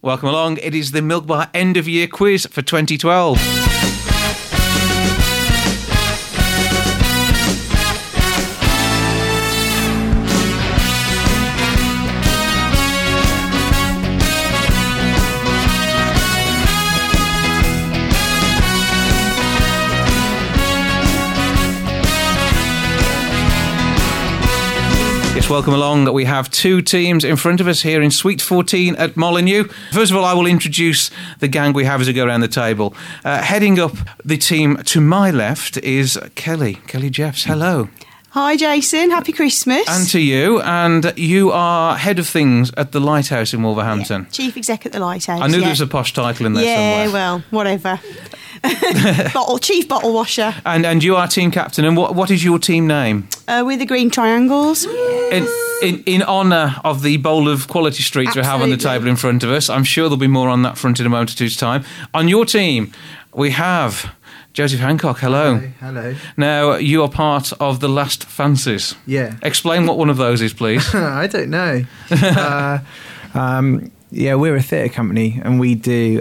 Welcome along. It is the Milk Bar End of Year Quiz for 2012. Welcome along. We have two teams in front of us here in Suite 14 at Molineux. First of all, I will introduce the gang we have as we go around the table. Heading up the team to my left is Kelly Jeffs. Hello. Hi, Jason. Happy Christmas. And to you. And you are head of things at the Lighthouse in Wolverhampton. Yeah, chief exec at the Lighthouse. I knew there was a posh title in there somewhere. Yeah, well, whatever. Chief bottle washer. And you are team captain. And what is your team name? We're the Green Triangles. In honour of the bowl of quality streets we have on the table in front of us. I'm sure there'll be more on that front in a moment or two's time. On your team, we have Joseph Hancock. Hello. Hello. Now, you are part of the Last Fancies. Yeah. Explain what one of those is, please. I don't know. Yeah, we're a theatre company, and we do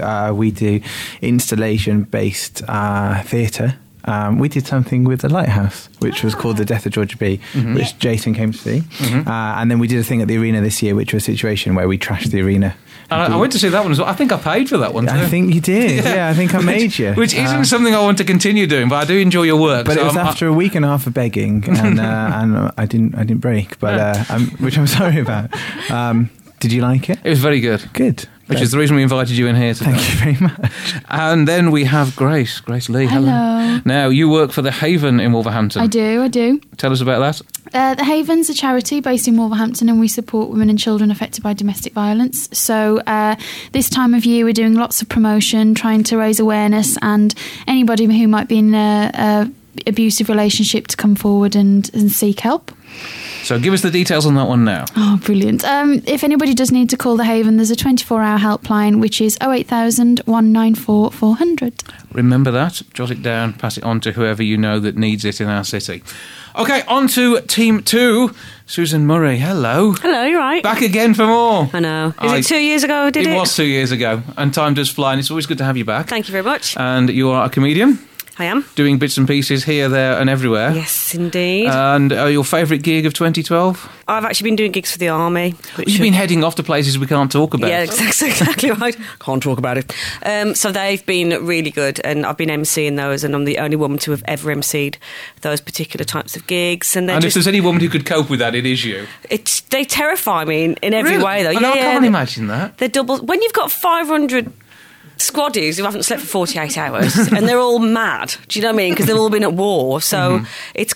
installation-based theatre. We did something with the Lighthouse, which was called The Death of Georgia B, which Jason came to see. And then we did a thing at the arena this year, which was a situation where we trashed the arena. I went to see that one as well. I think I paid for that one too. I think you did. Yeah, I think I made you. Which isn't something I want to continue doing, but I do enjoy your work. But so it was after a week and a half of begging, and I didn't break, but which I'm sorry about. Did you like it? It was very good. Good. Which is the reason we invited you in here today. Thank you very much. And then we have Grace Lee. Hello. Now, you work for The Haven in Wolverhampton. I do. Tell us about that. The Haven's a charity based in Wolverhampton, and we support women and children affected by domestic violence. So this time of year we're doing lots of promotion, trying to raise awareness, and anybody who might be in an abusive relationship to come forward and seek help. So give us the details on that one now. Oh, brilliant. If anybody does need to call The Haven, there's a 24-hour helpline, which is 08000 194 400. Remember that, jot it down, pass it on to whoever you know that needs it in our city. OK, on to Team 2. Susan Murray, hello. Hello, you're right. Back again for more. I know. Is it 2 years ago, did it? It was 2 years ago, and time does fly, and it's always good to have you back. Thank you very much. And you are a comedian. I am. Doing bits and pieces here, there and everywhere. Yes, indeed. And your favourite gig of 2012? I've actually been doing gigs for the Army. You've been heading off to places we can't talk about. Yeah, exactly right. Can't talk about it. So they've been really good, and I've been emceeing those, and I'm the only woman to have ever emceed those particular types of gigs. And if there's any woman who could cope with that, it is you. They terrify me in every way, though. I can't imagine that. They're double. When you've got 500... squaddies who haven't slept for 48 hours and they're all mad, do you know what I mean, because they've all been at war, so it's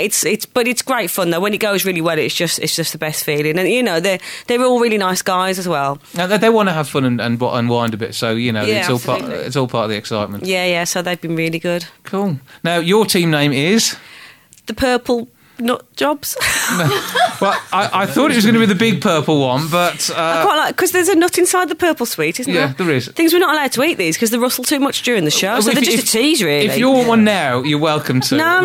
great fun though. When it goes really well, it's just the best feeling, and you know they're all really nice guys as well. Now, they want to have fun and unwind a bit, so you know it's all part of the excitement. Yeah, so they've been really good. Cool. Now your team name is the Purple Nut Jobs. Well, I thought it was going to be the big purple one, but I quite like, because there's a nut inside the purple sweet, isn't there? Yeah, there is. Things we're not allowed to eat these because they rustle too much during the show, so they're just a tease, really. If you want one now, you're welcome to. No,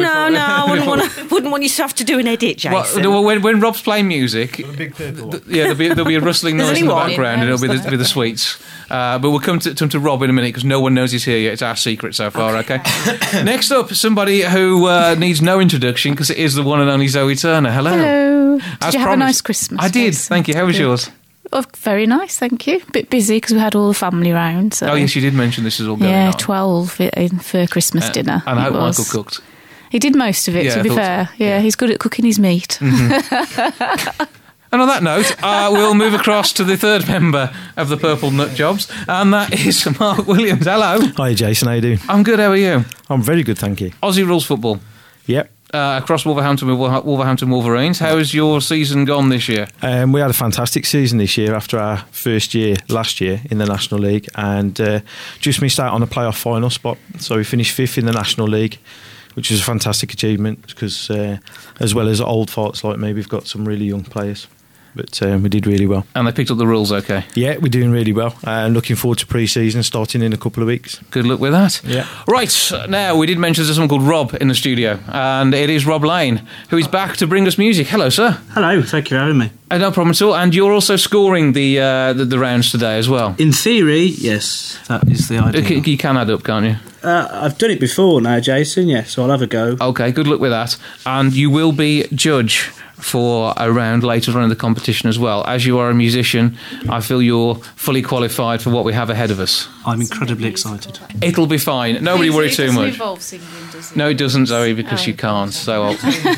I wouldn't want you to have to do an edit, Jason. Well, when Rob's playing music, the big purple one. Yeah, there'll be a rustling noise in the background, and it'll be the sweets. But we'll come to Rob in a minute because no one knows he's here yet. It's our secret so far, okay? Next up, somebody who needs no introduction because it is the one and only Zoe Turner. Hello. Hello. Did you have a nice Christmas? I did, thank you. How was yours? Oh, very nice, thank you. A bit busy because we had all the family round. So. Oh, yes, you did mention this is all going on. Yeah, 12 for Christmas dinner. And I hope Michael cooked. He did most of it, to be fair. Yeah, he's good at cooking his meat. Mm-hmm. And on that note, we'll move across to the third member of the Purple Nut Jobs, and that is Mark Williams. Hello. Hi, Jason. How you doing? I'm good. How are you? I'm very good, thank you. Aussie rules football. Yep. Across Wolverhampton with Wolverhampton Wolverines. How has your season gone this year? We had a fantastic season this year after our first year last year in the National League, and just missed out on a playoff final spot. So we finished 5th in the National League, which is a fantastic achievement because as well as old farts like me, we've got some really young players. but we did really well. And they picked up the rules okay. Yeah, we're doing really well. I'm looking forward to pre-season starting in a couple of weeks. Good luck with that. Yeah. Right, now we did mention there's someone called Rob in the studio, and it is Rob Lane, who is back to bring us music. Hello, sir. Hello, thank you for having me. No problem at all. And you're also scoring the rounds today as well. In theory, yes, that is the idea. You can add up, can't you? I've done it before now, Jason, yes, so I'll have a go. Okay, good luck with that. And you will be judge for a round later on in the competition as well. As you are a musician, I feel you're fully qualified for what we have ahead of us. I'm incredibly excited. It'll be fine. Nobody worry too much. Involve singing, does it? No, it doesn't, Zoe, because you can't. So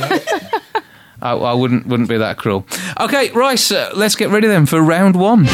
I wouldn't be that cruel. Okay, right, let's get ready then for round one.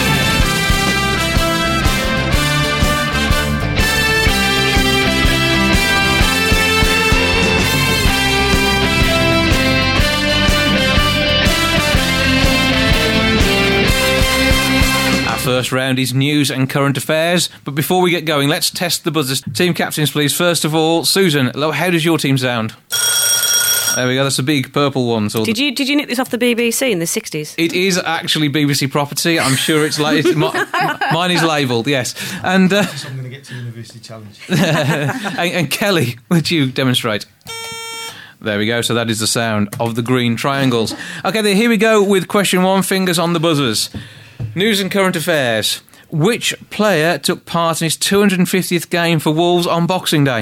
First round is news and current affairs, but before we get going, let's test the buzzers. Team captains, please. First of all, Susan, how does your team sound? There we go, that's a big purple one. So Did you nick this off the BBC in the 60s? it is actually BBC property. I'm sure it's like mine is labelled, yes. And So I'm going to get to University Challenge. and Kelly, would you demonstrate? There we go, so that is the sound of the green triangles. Okay, then here we go with question one, fingers on the buzzers. News and current affairs. Which player took part in his 250th game for Wolves on Boxing Day?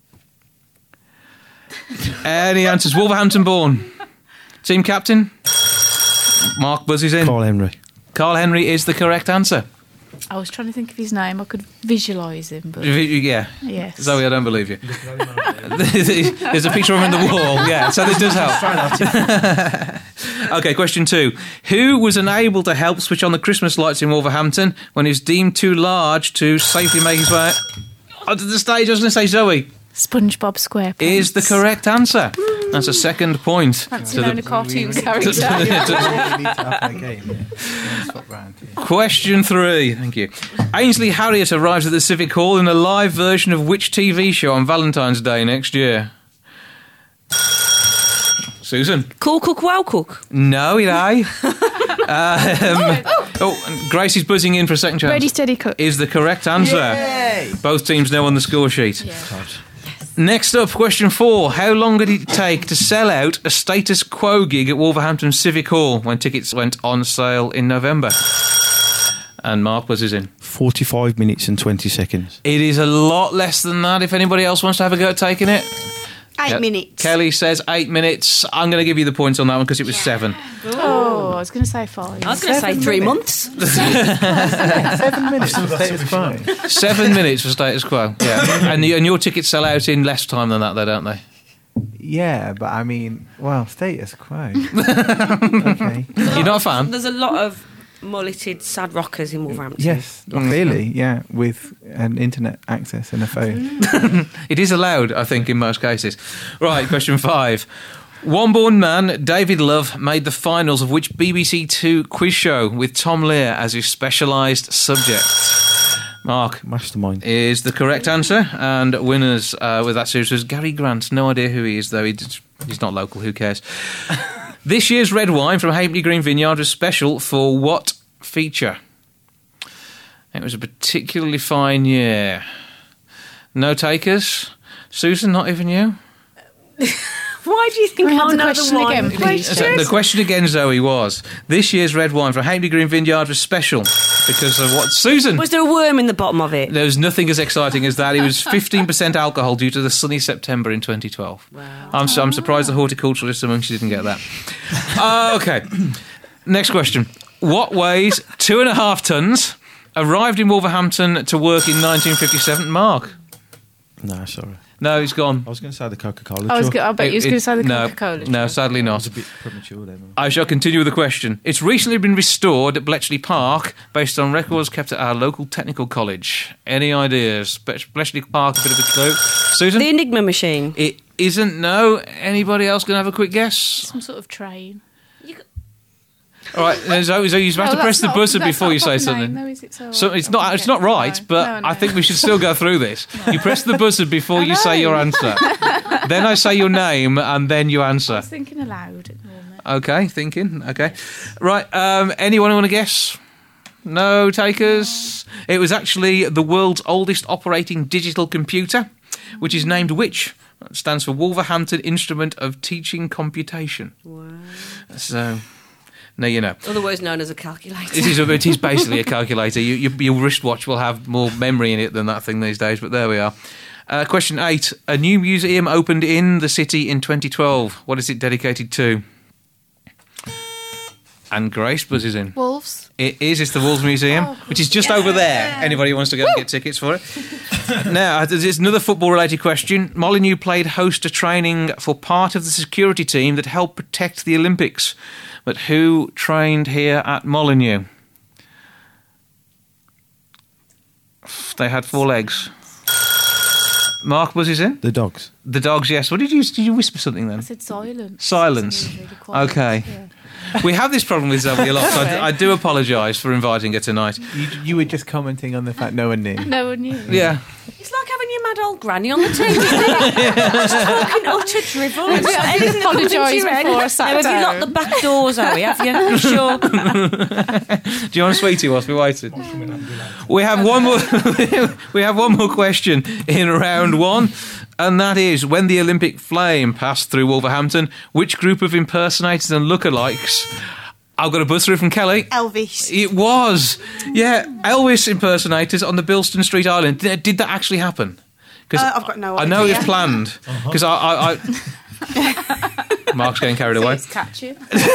Any answers? Wolverhampton born. Team captain? Mark buzzes in. Carl Henry. Carl Henry is the correct answer. I was trying to think of his name. I could visualise him, but Yeah. yes. Zoe, I don't believe you. There's a picture of him in the wall. Yeah, so this does help. Okay, question two. Who was unable to help switch on the Christmas lights in Wolverhampton when he was deemed too large to safely make his way onto the stage? I was going to say Zoe. SpongeBob SquarePants Is the correct answer. That's a second point. Fancy knowing a cartoon character. Question three. Thank you. Ainsley Harriott arrives at the Civic Hall in a live version of which TV show on Valentine's Day next year? Susan? Cool Cook, Wow Cook. No, it ain't. And Gracie's buzzing in for a second chance. Ready, steady, cook. Is the correct answer. Yay! Both teams know on the score sheet. Yeah. Next up, question four. How long did it take to sell out a Status Quo gig at Wolverhampton Civic Hall when tickets went on sale in November? And Mark buzzes in. 45 minutes and 20 seconds. It is a lot less than that if anybody else wants to have a go at taking it. 8 Yep. minutes. Kelly says 8 minutes. I'm going to give you the points on that one because it was 7. Oh, I was going to say 5. I was going to say 3 months. 7 minutes from status quo. 7 minutes for Status Quo. Yeah. And your tickets sell out in less time than that, though, don't they? Yeah, but I mean, well, status quo. Okay. You're not a fan? There's a lot of mulleted sad rockers in Wolverhampton. Yes, clearly, yeah, with an internet access and a phone. It is allowed, I think, in most cases. Right, question 5. One-born man, David Love, made the finals of which BBC Two quiz show with Tom Lear as his specialised subject? Mark. Mastermind. Is the correct answer. And winners with that series was Gary Grant. No idea who he is, though. He's not local. Who cares? This year's red wine from Hapley Green Vineyard was special for what feature? It was a particularly fine year. No takers? Susan, not even you? Why do you think Can we have I'll the know question the wine? again, please? The question again, Zoe, was this year's red wine from Hapley Green Vineyard was special because of what? Susan! Was there a worm in the bottom of it? There was nothing as exciting as that. It was 15% alcohol due to the sunny September in 2012. Wow. I'm surprised the horticulturalists amongst you didn't get that. Okay. Next question. What weighs 2.5 tons, arrived in Wolverhampton to work in 1957? Mark? No, sorry. No, he's gone. I was going to say the Coca-Cola. I bet you was going to say the No, Coca-Cola. No, sadly It not. was a bit premature then. I shall continue with the question. It's recently been restored at Bletchley Park based on records kept at our local technical college. Any ideas? Bletchley Park, a bit of a clue. Susan? The Enigma machine. It isn't, no. Anybody else going to have a quick guess? Some sort of train. All right, so you have to press the buzzer before you say something. No, is it so? So it's not right, but No. I think we should still go through this. You press the buzzer before you say your answer. Then I say your name, and then you I answer. was thinking aloud at the moment. Okay, thinking. Okay. Right, anyone want to guess? No takers? It was actually the world's oldest operating digital computer, which is named which? That stands for Wolverhampton Instrument of Teaching Computation. Wow. So, now you know. Otherwise known as a calculator. It is basically a calculator. Your wristwatch will have more memory in it than that thing these days, but there we are. Question 8. A new museum opened in the city in 2012. What is it dedicated to? And Grace buzzes in. Wolves. It is. It's the Wolves Museum, which is just over there. Anybody who wants to go and get tickets for it. Now, there's another football-related question. Molineux played host to training for part of the security team that helped protect the Olympics. But who trained here at Molineux? They had 4 legs. Mark buzzes in. The Dogs. The Dogs, yes. What did you whisper something then? I said silence. Silence. Really quiet. Okay. Yeah. We have this problem with Zoe a lot, so I do apologise for inviting her tonight. You were just commenting on the fact no one knew. No one knew. Yeah. It's like having your mad old granny on the team, isn't it? Just talking utter drivel. I did apologise before I sat Have you down. locked the back doors, Zoe? Have you? You sure? Do you want a sweetie whilst we waited? We have one more. We have one more question in round 1, and that is: when the Olympic flame passed through Wolverhampton, which group of impersonators and lookalikes? I've got a buzz through from Kelly. Elvis. It was, yeah, Elvis impersonators on the Bilston Street Island. Did that actually happen? Because I've got no I know idea. it's planned. Because I Mark's getting carried away. It's catchy.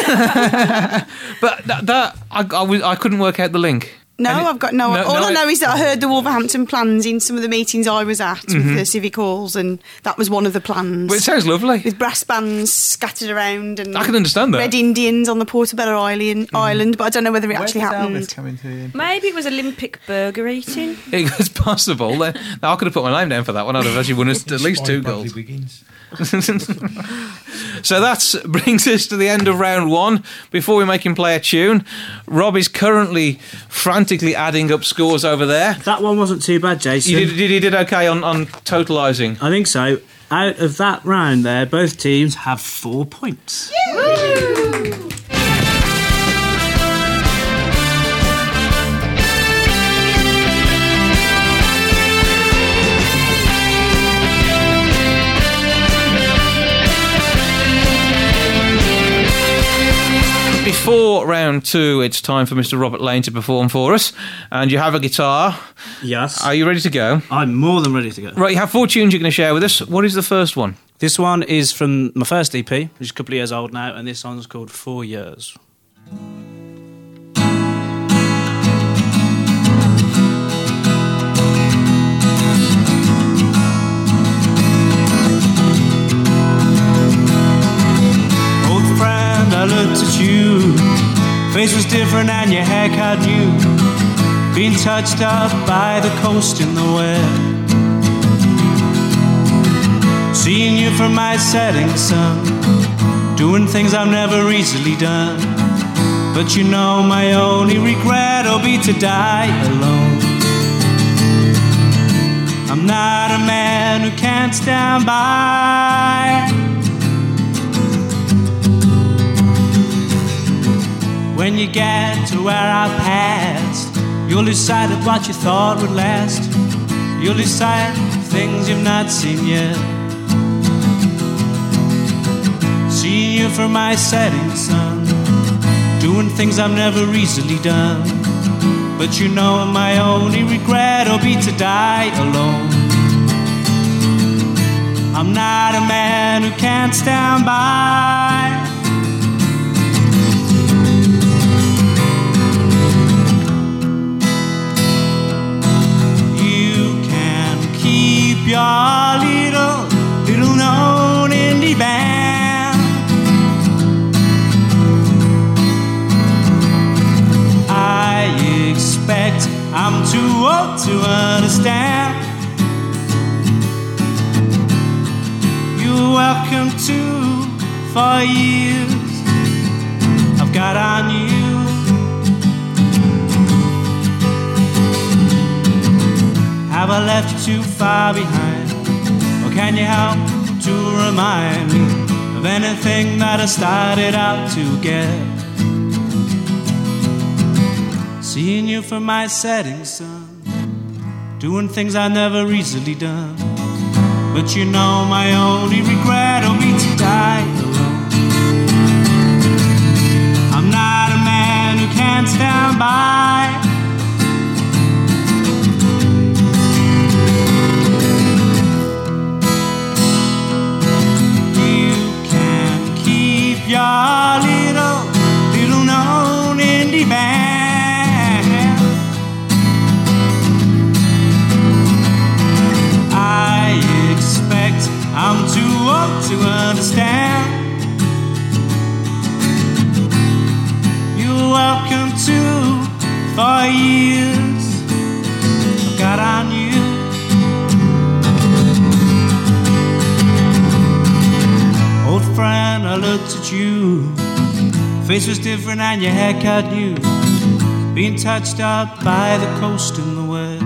But I couldn't work out the link. No, I've got no. All I know I- is that I heard the Wolverhampton plans in some of the meetings I was at with the civic halls, and that was one of the plans. But it sounds lovely. with brass bands scattered around and I can understand that. Red Indians on the Portobello Island, but I don't know whether it actually happened. Maybe it was Olympic burger eating. It was possible. Now, I could have put my name down for that one. I'd have actually won us at least 2 goals. So that brings us to the end of round 1. Before we make him play a tune, Rob is currently frantically adding up scores over there. That one wasn't too bad, Jason. You did okay on totalising. I think so. Out of that round there, both teams have 4 points. Before round 2, it's time for Mr. Robert Lane to perform for us. And you have a guitar. Yes. Are you ready to go? I'm more than ready to go. Right, you have 4 tunes you're going to share with us. What is the first one? This one is from my first EP, which is a couple of years old now, and this song's called 4 Years. Old friend, I looked at you. Face was different and your haircut new. Being touched up by the coast in the west. Seeing you from my setting sun, doing things I've never easily done. But you know my only regret will be to die alone. I'm not a man who can't stand by when you get to where I passed. You'll decide what you thought would last. You'll decide things you've not seen yet. Seeing you from my setting sun, doing things I've never easily done. But you know my only regret will be to die alone. I'm not a man who can't stand by. You can keep your little known indie band. I expect I'm too old to understand. You're welcome to 4 years I've got on you. Have I left you too far behind? Or can you help to remind me of of anything that I started out to get. Seeing you from my setting sun, doing things I never easily done. But you know my only regret will be to die alone. I'm not a man who can't stand by. You can keep your little known indie band. I expect I'm too old to understand. You're welcome to 4 years I've got on you. Old friend, I looked at you. Face was different and your haircut new. Being touched up by the coast and the word.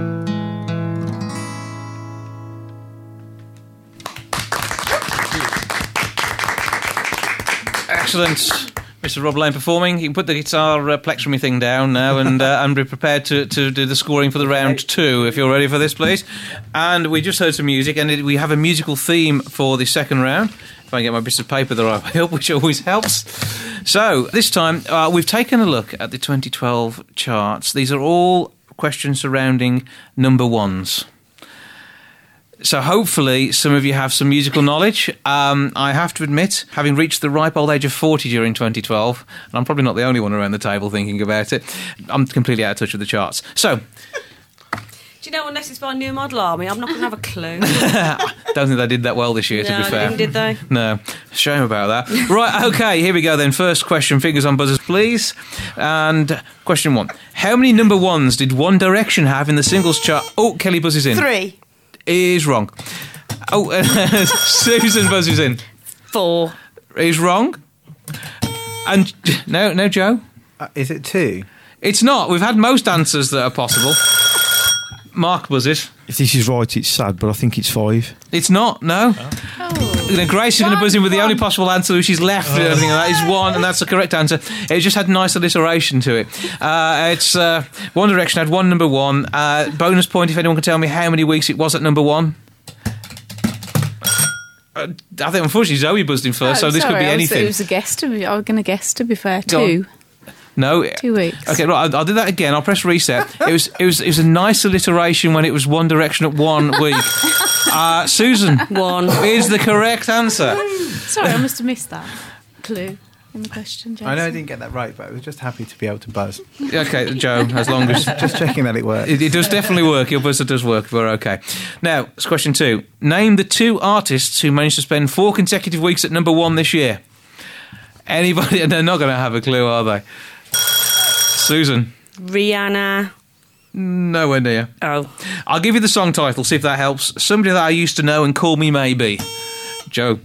Excellent. Mr. Rob Lane performing. You can put the guitar plexumy thing down now and be prepared to do the scoring for the round 2, if you're ready for this, please. And we just heard some music, and we have a musical theme for the second round. If I can get my bits of paper the right way up, which always helps. So, this time, we've taken a look at the 2012 charts. These are all questions surrounding number ones. So hopefully some of you have some musical knowledge. I have to admit, having reached the ripe old age of 40 during 2012, and I'm probably not the only one around the table thinking about it, I'm completely out of touch with the charts. So, Do you know, unless it's by New Model Army, I'm not going to have a clue. don't think they did that well this year, to be fair. Did they? No, shame about that. Right, okay, here we go then. First question, fingers on buzzers, please. And question 1. How many number ones did One Direction have in the singles chart? Oh, Kelly buzzes in. 3. Is wrong. Oh, Susan buzzes in. 4. Is wrong. And no, Joe? Is it 2? It's not. We've had most answers that are possible. Mark buzzes. If this is right, it's sad, but I think it's 5. It's not, no. Grace is going to buzz in with the only possible answer which she's left. And everything like that is 1, and that's the correct answer. It just had nice alliteration to it. It's One Direction had 1 number 1. Bonus point if anyone can tell me how many weeks it was at number 1. I think unfortunately Zoe buzzed in first, so this could be anything. It was a guess to be. I was going to guess, to be fair. 2. No. 2 weeks. Okay, right, I'll do that again. I'll press reset. It was a nice alliteration when it was One Direction at 1 week. Susan 1 is the correct answer. Sorry, I must have missed that clue in the question, Jason. I know I didn't get that right, but I was just happy to be able to buzz. Okay, Joe, as long as... Just checking that it works. It does definitely work. Your buzzer does work. We're okay. Now, it's question 2. Name the 2 artists who managed to spend 4 consecutive weeks at number 1 this year. Anybody? They're not going to have a clue, are they? Susan? Rihanna. Nowhere near. Oh. I'll give you the song title, see if that helps. Somebody that I used to know and Call Me Maybe. Joe?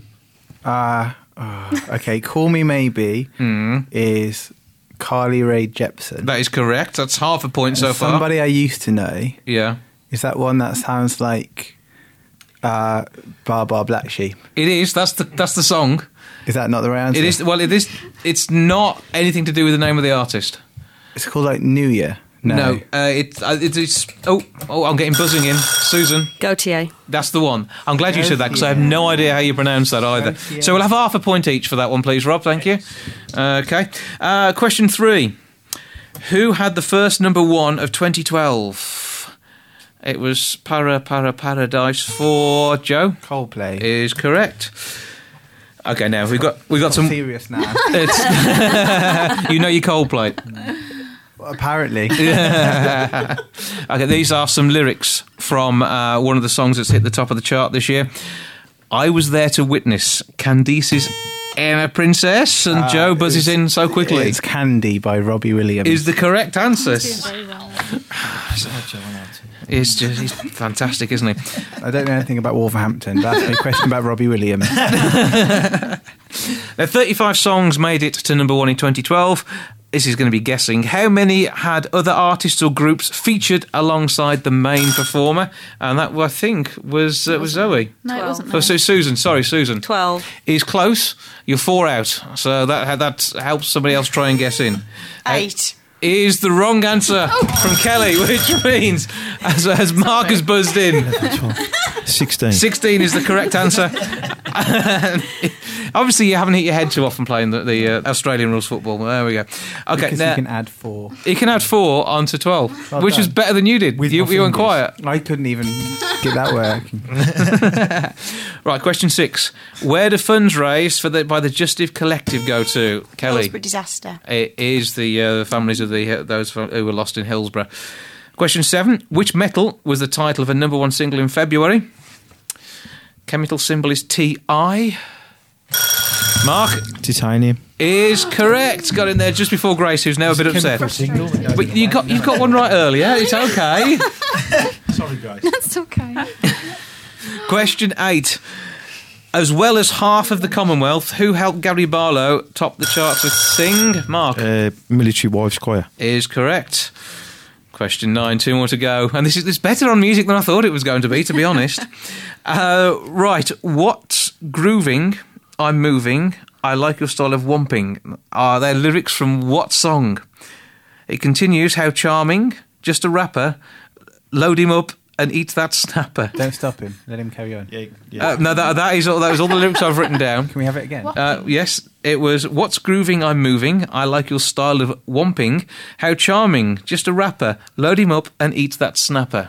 Okay, Call Me Maybe is Carly Rae Jepsen. That is correct. That's half a point so far. Somebody I used to know. Yeah. Is that one that sounds like Bar Bar Black Sheep? It is. That's the song. Is that not the right answer? It is. Well, it is. It's not anything to do with the name of the artist. It's called like New Year. No. It's. Oh, I'm getting buzzing in. Susan. Gautier. That's the one. I'm glad you said that because I have no idea how you pronounce that either. So we'll have half a point each for that one, please, Rob. Thank you. Okay. Question 3. Who had the first number 1 of 2012? It was Paradise for Joe. Coldplay is correct. Okay, now we've got some serious now. You know your Coldplay. Well, apparently. Okay, these are some lyrics from one of the songs that's hit the top of the chart this year. I was there to witness Candice's Emma Princess, and Joe buzzes in so quickly. It's Candy by Robbie Williams. Is the correct answer. He's fantastic, isn't he? I don't know anything about Wolverhampton, but ask me a question about Robbie Williams. Now, 35 songs made it to number 1 in 2012. This is going to be guessing. How many had other artists or groups featured alongside the main performer? And that, I think, was Zoe. No, it wasn't. Oh, so Susan. Sorry, Susan. 12. Is close. You're 4 out. So that helps somebody else try and guess in. 8. Is the wrong answer from Kelly, which means, as Mark has buzzed in, 16. 16 is the correct answer. Obviously, you haven't hit your head too often playing the Australian rules football. There we go. Okay, Because now you can add 4. you can add 4 onto 12, Well which done. is better than you did. With You my went fingers. quiet. I couldn't even get that working. Right, question 6. Where do funds raised by the Justive Collective go to? Kelly. Hillsborough disaster. It is the families of those who were lost in Hillsborough. Question 7. Which metal was the title of a number 1 single in February? Chemical symbol is Ti. Mark Titanium. is correct. Got in there just before Grace, who's now a bit upset. But you've got one right earlier. It's okay. Sorry, guys. That's okay. Question 8. As well as half of the Commonwealth, who helped Gary Barlow top the charts with Sing? Mark Military Wives Choir. is correct. Question 9, 2 more to go. And this is better on music than I thought it was going to be honest. Right, what's grooving, I'm moving, I like your style of whomping. Are they lyrics from what song? It continues, how charming, just a rapper, load him up and eat that snapper. Don't stop him. Let him carry on. No, that was all the lyrics I've written down. Can we have it again? Yes, it was, what's grooving, I'm moving, I like your style of whomping, how charming, just a rapper, load him up and eat that snapper.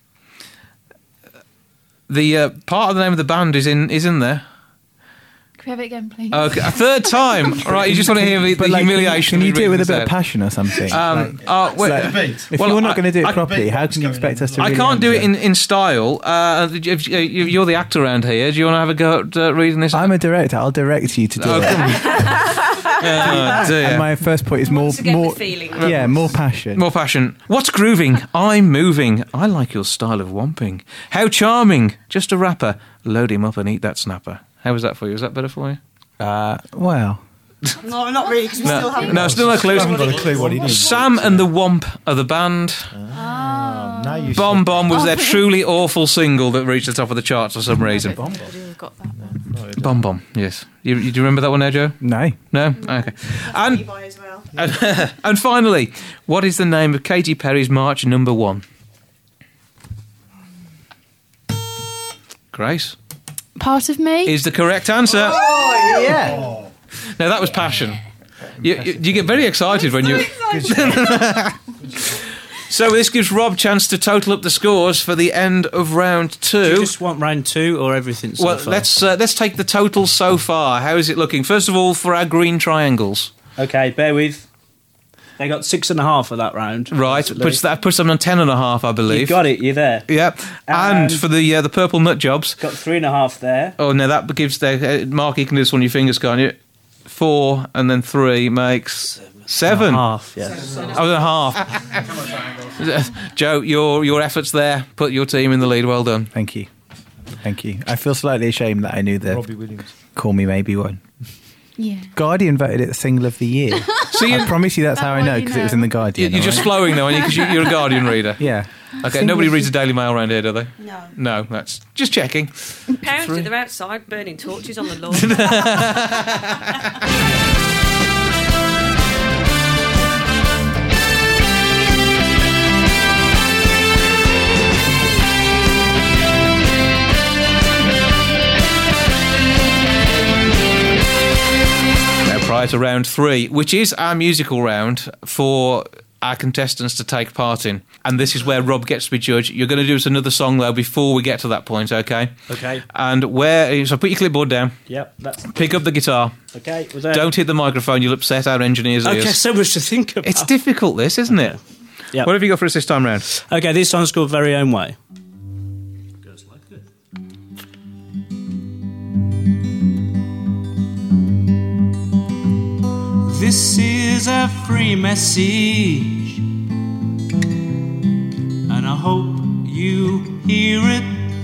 The part of the name of the band is in there. Can we have it again, please? Okay, a third time. All right, you just want to hear the But, like, humiliation. Can you of do it with a reading bit of this out. passion or something? If Well, you're not I- going to do it I- properly, how can you expect us to I really can't do it answer? in style. You're the actor around here. Do you want to have a go at reading this? I'm a director. I'll direct you to do it. Oh, dear. And my first point is more to get the feeling. Yeah, more passion. More passion. What's grooving? I'm moving. I like your style of whomping. How charming. Just a rapper. Load him up and eat that snapper. How was that for you? Was that better for you? Well, No, not really, because we still haven't. No, still no clues. I haven't got a clue what he did. Sam and the Womp are the band. Now you Bomb Bomb was their truly awful single that reached the top of the charts for some reason. Got that. Bomb Bomb, yes. Do you remember that one now, Joe? no. No? Okay. And, Levi as well. and finally, what is the name of Katy Perry's March number 1? Grace? Part of me. Is the correct answer. Yeah. Now, that was passion. You get very excited when you... So this gives Rob a chance to total up the scores for the end of round 2. Do you just want round 2 or everything so Well, far? let's take the total so far. How is it looking? First of all, for our green triangles. Okay, bear with. They got 6.5 of that round. Right, that puts them on 10.5, I believe. You got it, you're there. Yeah, and And- for the purple nut jobs. Got 3.5 there. Oh no, that gives their Mark. You can do this on your fingers, can't you? 4 and then 3 makes 7. Half, yes. Oh, a half. Joe, your efforts there put your team in the lead. Well done. Thank you. Thank you. I feel slightly ashamed that I knew the Robbie Williams. Call Me Maybe one. Yeah. Guardian voted it the single of the year. So I promise you that's how I That know, one you because it was in the Guardian. You're just alright? flowing though, aren't you? Because you're a Guardian reader. Yeah. Okay, Single nobody of reads the- the Daily Mail around here, do they? No. No, that's just checking. Apparently, they're outside burning torches on the lawn. Prior to round 3, which is our musical round for our contestants to take part in. And this is where Rob gets to be judge. You're going to do us another song, though, before we get to that point, okay? Okay. And so put your clipboard down. Yep, that's... Pick up the guitar. Okay, was there... Don't hit the microphone, you'll upset our engineers' ears. Okay, so much to think about. It's difficult, this, isn't it? Yep. What have you got for us this time round? Okay, this song's called Very Own Way. Goes like this. This is a free message, and I hope you hear it.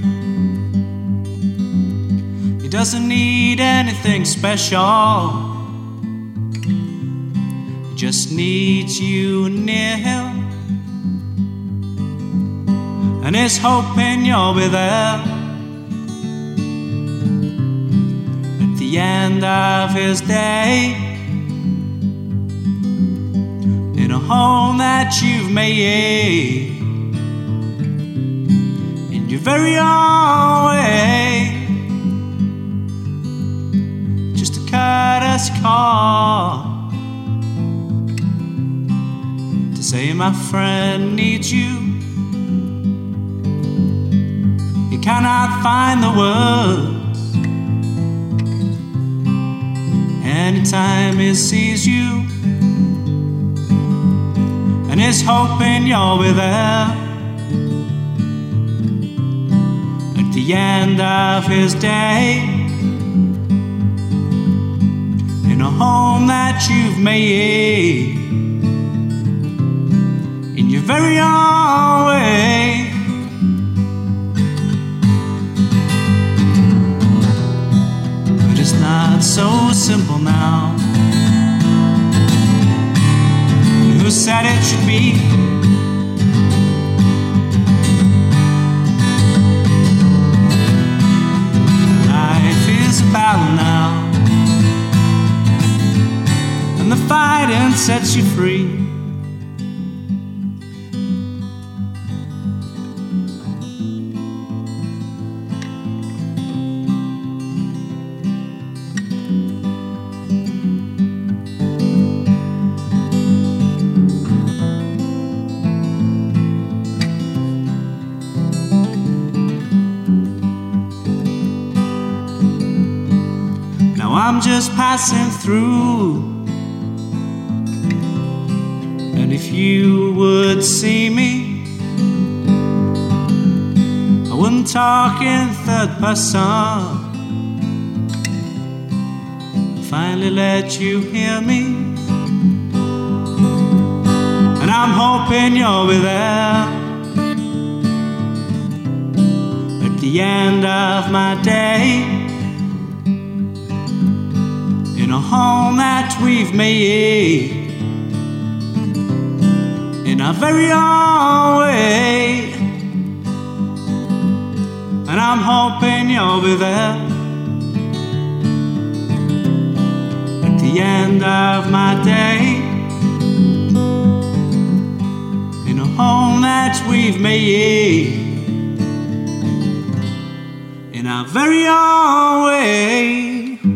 It doesn't need anything special, just needs you near him, and is hoping you'll be there at the end of his day, in a home that you've made in your very own way. Just a courtesy call to say my friend needs you. He cannot find the words anytime he sees you, and is hoping you'll be there at the end of his day, in a home that you've made in your very own way. But it's not so simple now. Who said it should be? Life is a battle now, and the fighting sets you free. I'm just passing through, and if you would see me, I wouldn't talk in third person. I'd finally let you hear me, and I'm hoping you'll be there at the end of my day, in a home that we've made in our very own way. And I'm hoping you'll be there at the end of my day, in a home that we've made in our very own way.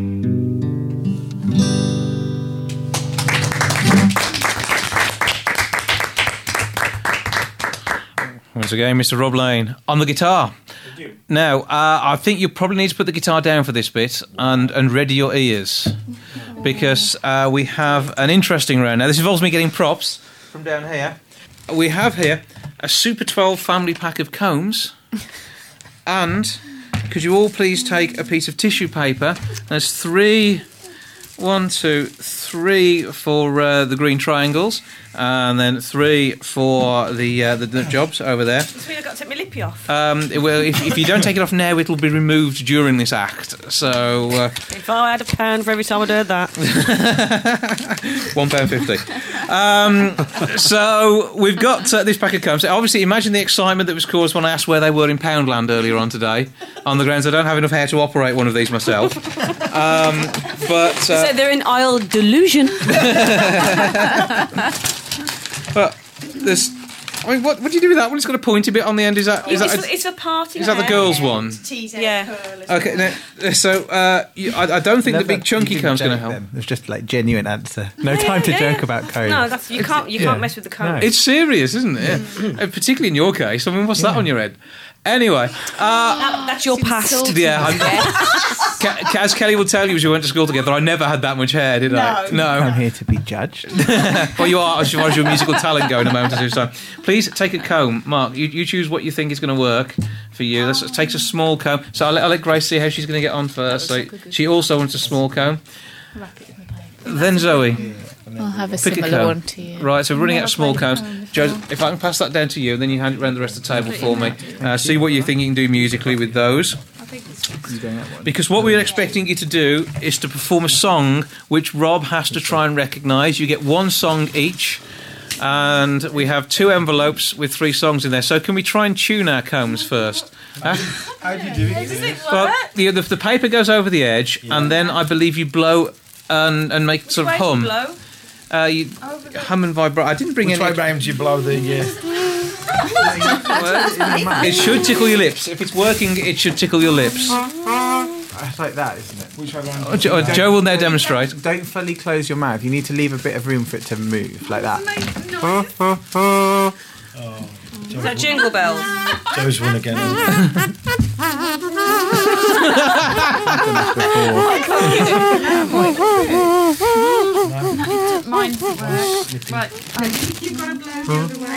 Once again, Mr. Rob Lane on the guitar. Thank you. Now, I think you probably need to put the guitar down for this bit and ready your ears, because we have an interesting round. Now, this involves me getting props from down here. We have here a Super 12 family pack of combs, and could you all please take a piece of tissue paper? There's 3 for the green triangles, and then 3 for the nut jobs over there. Does mean I've got to take my lippy off? Well, if you don't take it off now, it'll be removed during this act. So if I had £1 for every time I'd heard that. £1.50. So we've got this pack of combs. Obviously, imagine the excitement that was caused when I asked where they were in Poundland earlier on today, on the grounds I don't have enough hair to operate one of these myself. So they're in aisle delusion. But there's, I mean, what do you do with that one? It's got a pointy bit on the end. It's a party. Is that the girls' one? Yeah. Okay. Now, so I don't think the big chunky comb's going to help. It was just like genuine answer. No time to joke about combs. No, you can't mess with the comb. No. It's serious, isn't it? Particularly in your case. I mean, what's that on your head? Anyway, that's your past. Yeah. As Kelly will tell you, as we went to school together, I never had that much hair, did I? No. I'm here to be judged. Well, you are, as far as your musical talent go in a moment or two's time. Please take a comb. Mark, you choose what you think is going to work for you. Let's take a small comb. So I'll let Grace see how she's going to get on first. So she also wants a small comb. Then Zoe. I'll have a Pick similar one to you. Right, so we're running out of small combs. Joe, if I can pass that down to you, then you hand it around the rest of the table for me. See what you think you can do musically with those. Because what we're expecting you to do is to perform a song which Rob has to try and recognise. You get one song each, and we have 2 envelopes with 3 songs in there. So can we try and tune our combs first? How do you do it? Does it work? Well, the paper goes over the edge, and then I believe you blow and make sort of hum. Blow? You hum and vibrate. I didn't bring Which way any. round do you blow the... It should tickle your lips. If it's working, it should tickle your lips. It's like that, isn't it? Which way round? Joe will now demonstrate. Don't fully close your mouth. You need to leave a bit of room for it to move, like that. Is that Jingle Bells? Joe's won again. Mine doesn't work. Right. You've got to blow the other way.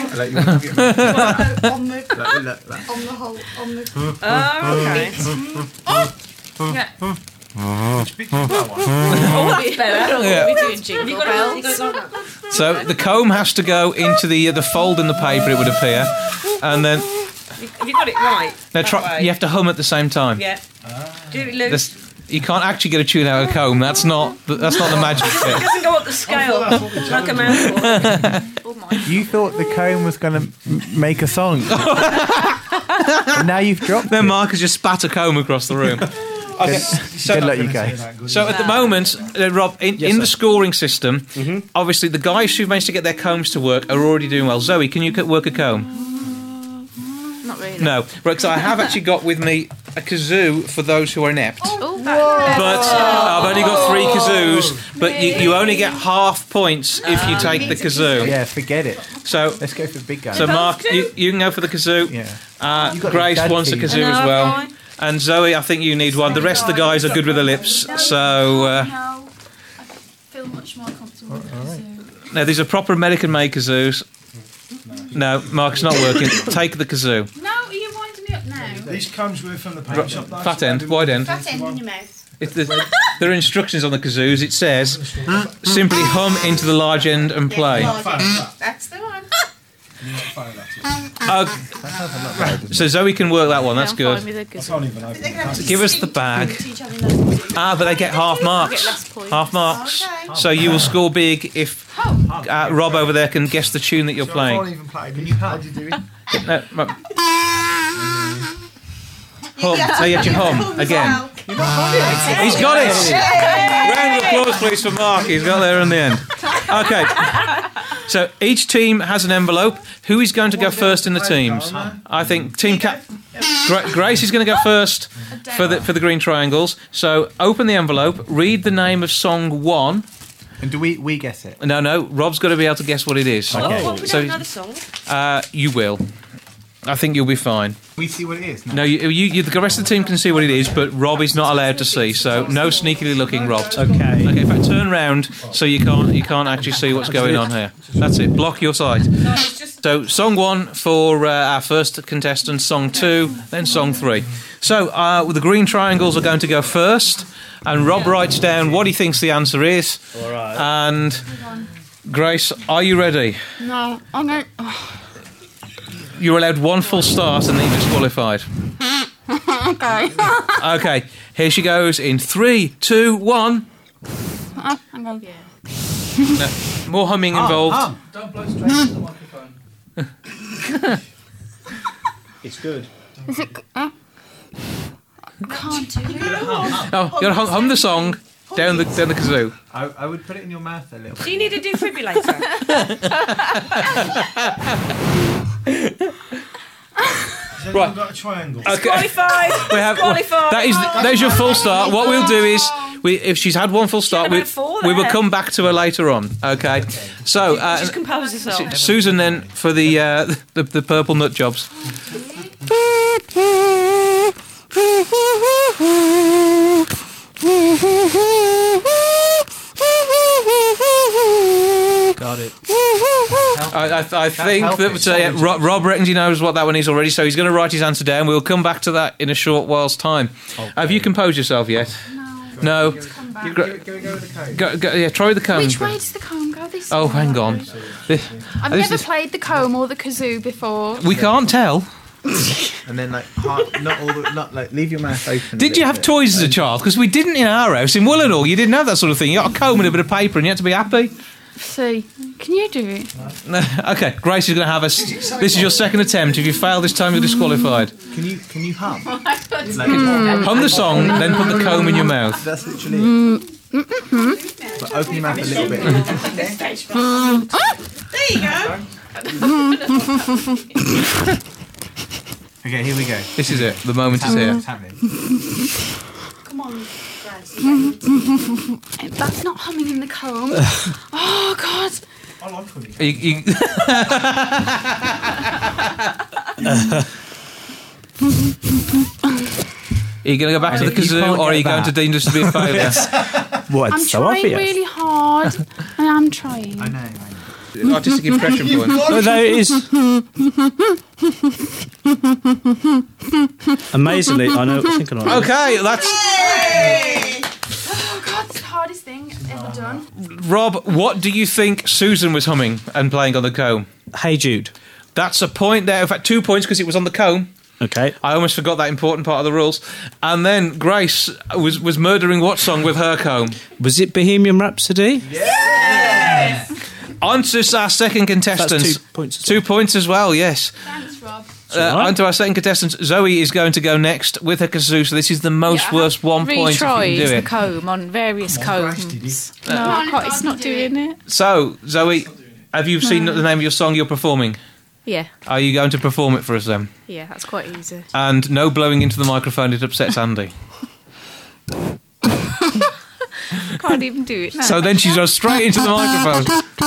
On the hole. Okay. Yeah. Oh, that's better. Yeah. We're doing Jingle Bells. So the comb has to go into the fold in the paper, it would appear, and then Have you got it right? now That try. way? You have to hum at the same time. Yeah. Do it, Lou. You can't actually get a tune out of a comb. That's not the magic It bit. doesn't go up the scale like a mouthful. You thought the comb was going to make a song. And now you've dropped Then it. Mark has just spat a comb across the room. Okay, Good luck, you guys. so at the moment, Rob, in the scoring system, obviously the guys who managed to get their combs to work are already doing well. Zoe, can you work a comb? Not really. No, right. So I have actually got with me a kazoo for those who are inept. Oh, But I've only got 3 kazoos, but you only get half points if you take the kazoo. Yeah, forget it. So, Let's go for the big guy. so Mark, you can go for the kazoo. Yeah. Uh, You got Grace the dad wants a keys. kazoo as No, well. fine. And Zoe, I think you need one. The rest of the guys are good with the lips. So, No, I feel much more comfortable with kazoo. now these are proper American-made kazoos. No, Mark, it's not working. Take the kazoo. No, are you winding me up now? These comes with from the paint shop. Fat end, wide end. Fat end in your mouth. There are instructions on the kazoos. It says, simply hum into the large end and play. That's the one. So Zoe can work that one. That's good. I can't even open it. Give us the bag. But they get half marks. Half marks. Okay. So you will score big if Rob over there can guess the tune that you're I can't playing. even play. Can you how do you do it? Hum. So you have to hum again. He's got it. Round of applause, please, for Mark. He's got there in the end. Okay. So each team has an envelope. Who is going to go first in the teams? I think Team Grace is going to go first for the green triangles. So open the envelope. Read the name of song 1. And do we guess it? No. Rob's got to be able to guess what it is. Okay. Oh, we So- don't know the song. You will. I think you'll be fine. We see what it is. No, the rest of the team can see what it is, but Rob is not allowed to see. So no sneakily looking, Rob. Okay. Okay, in fact, turn round so you can't actually see what's going on here. That's it. Block your sight. So song 1 for our first contestant, song 2, then song 3. So the green triangles are going to go first, and Rob writes down what he thinks the answer is. All right. And Grace, are you ready? No, I'm going. You're allowed 1 full start and then you're disqualified. Okay. Okay, here she goes in 3, 2, 1. I'm going. No, more humming involved. Don't blow straight into the microphone. It's good. Is it? Can't do it. Oh, you gotta hum the song down the kazoo. I would put it in your mouth a little Do bit. you need a defibrillator? Has anyone got a triangle? Okay. Qualified. We have, Qualified. that is your full start. What we'll do is, if she's had 1 full start, had about 4 we will there. come back to her later on. Okay. So Just compose herself. Susan then for the purple nut jobs. Got it. I think help that it. Rob reckons he knows what that one is already, so he's going to write his answer down. We'll come back to that in a short while's time. Have you composed yourself yet? No. Come back. Go with the code. Yeah, try the comb. Which way does the comb go? This Oh, way? hang on. I've This never is- played the comb or the kazoo before. We can't tell. and then like not like leave your mouth open. Did you have toys as a child? Because we didn't in our house in Willenhall. You didn't have that sort of thing. You got a comb and a bit of paper, and you had to be happy. See, can you do it? Okay, Grace is going to have us. This is your second attempt. If you fail this time, you're disqualified. Can you hum? Hum the song, then put the comb in your mouth. That's literally. But open your mouth a little bit. There you go. Okay, here we go. This is it. The moment is here. It's happening. Come on, Grace. That's not humming in the comb. Oh God! I like humming. Are you going to go back to the kazoo, or are you going to deem this to be a failure? What? I'm So trying obvious. really hard. I am trying. I know. Artistic impression point. Although it is amazingly, I think I know. Okay, that's Oh God, it's the hardest thing ever done. Rob. What do you think Susan was humming and playing on the comb? Hey Jude. That's a point there. In fact, 2 points because it was on the comb. Okay. I almost forgot that important part of the rules. And then Grace was murdering what song with her comb? Was it Bohemian Rhapsody? On to our second contestant. That's 2 points. 2 points as well, yes. Thanks, Rob. alright. On to our second contestant. Zoe is going to go next with her kazoo, so this is the most worst 1 point if you can do the it. comb on various combs. No, I can't, it's not doing it. So, Zoe, have you seen the name of your song you're performing? Yeah, Are you going to perform it for us then? yeah, that's quite easy. And no blowing into the microphone, it upsets Andy. Can't even do it now. So then she goes straight into the microphone.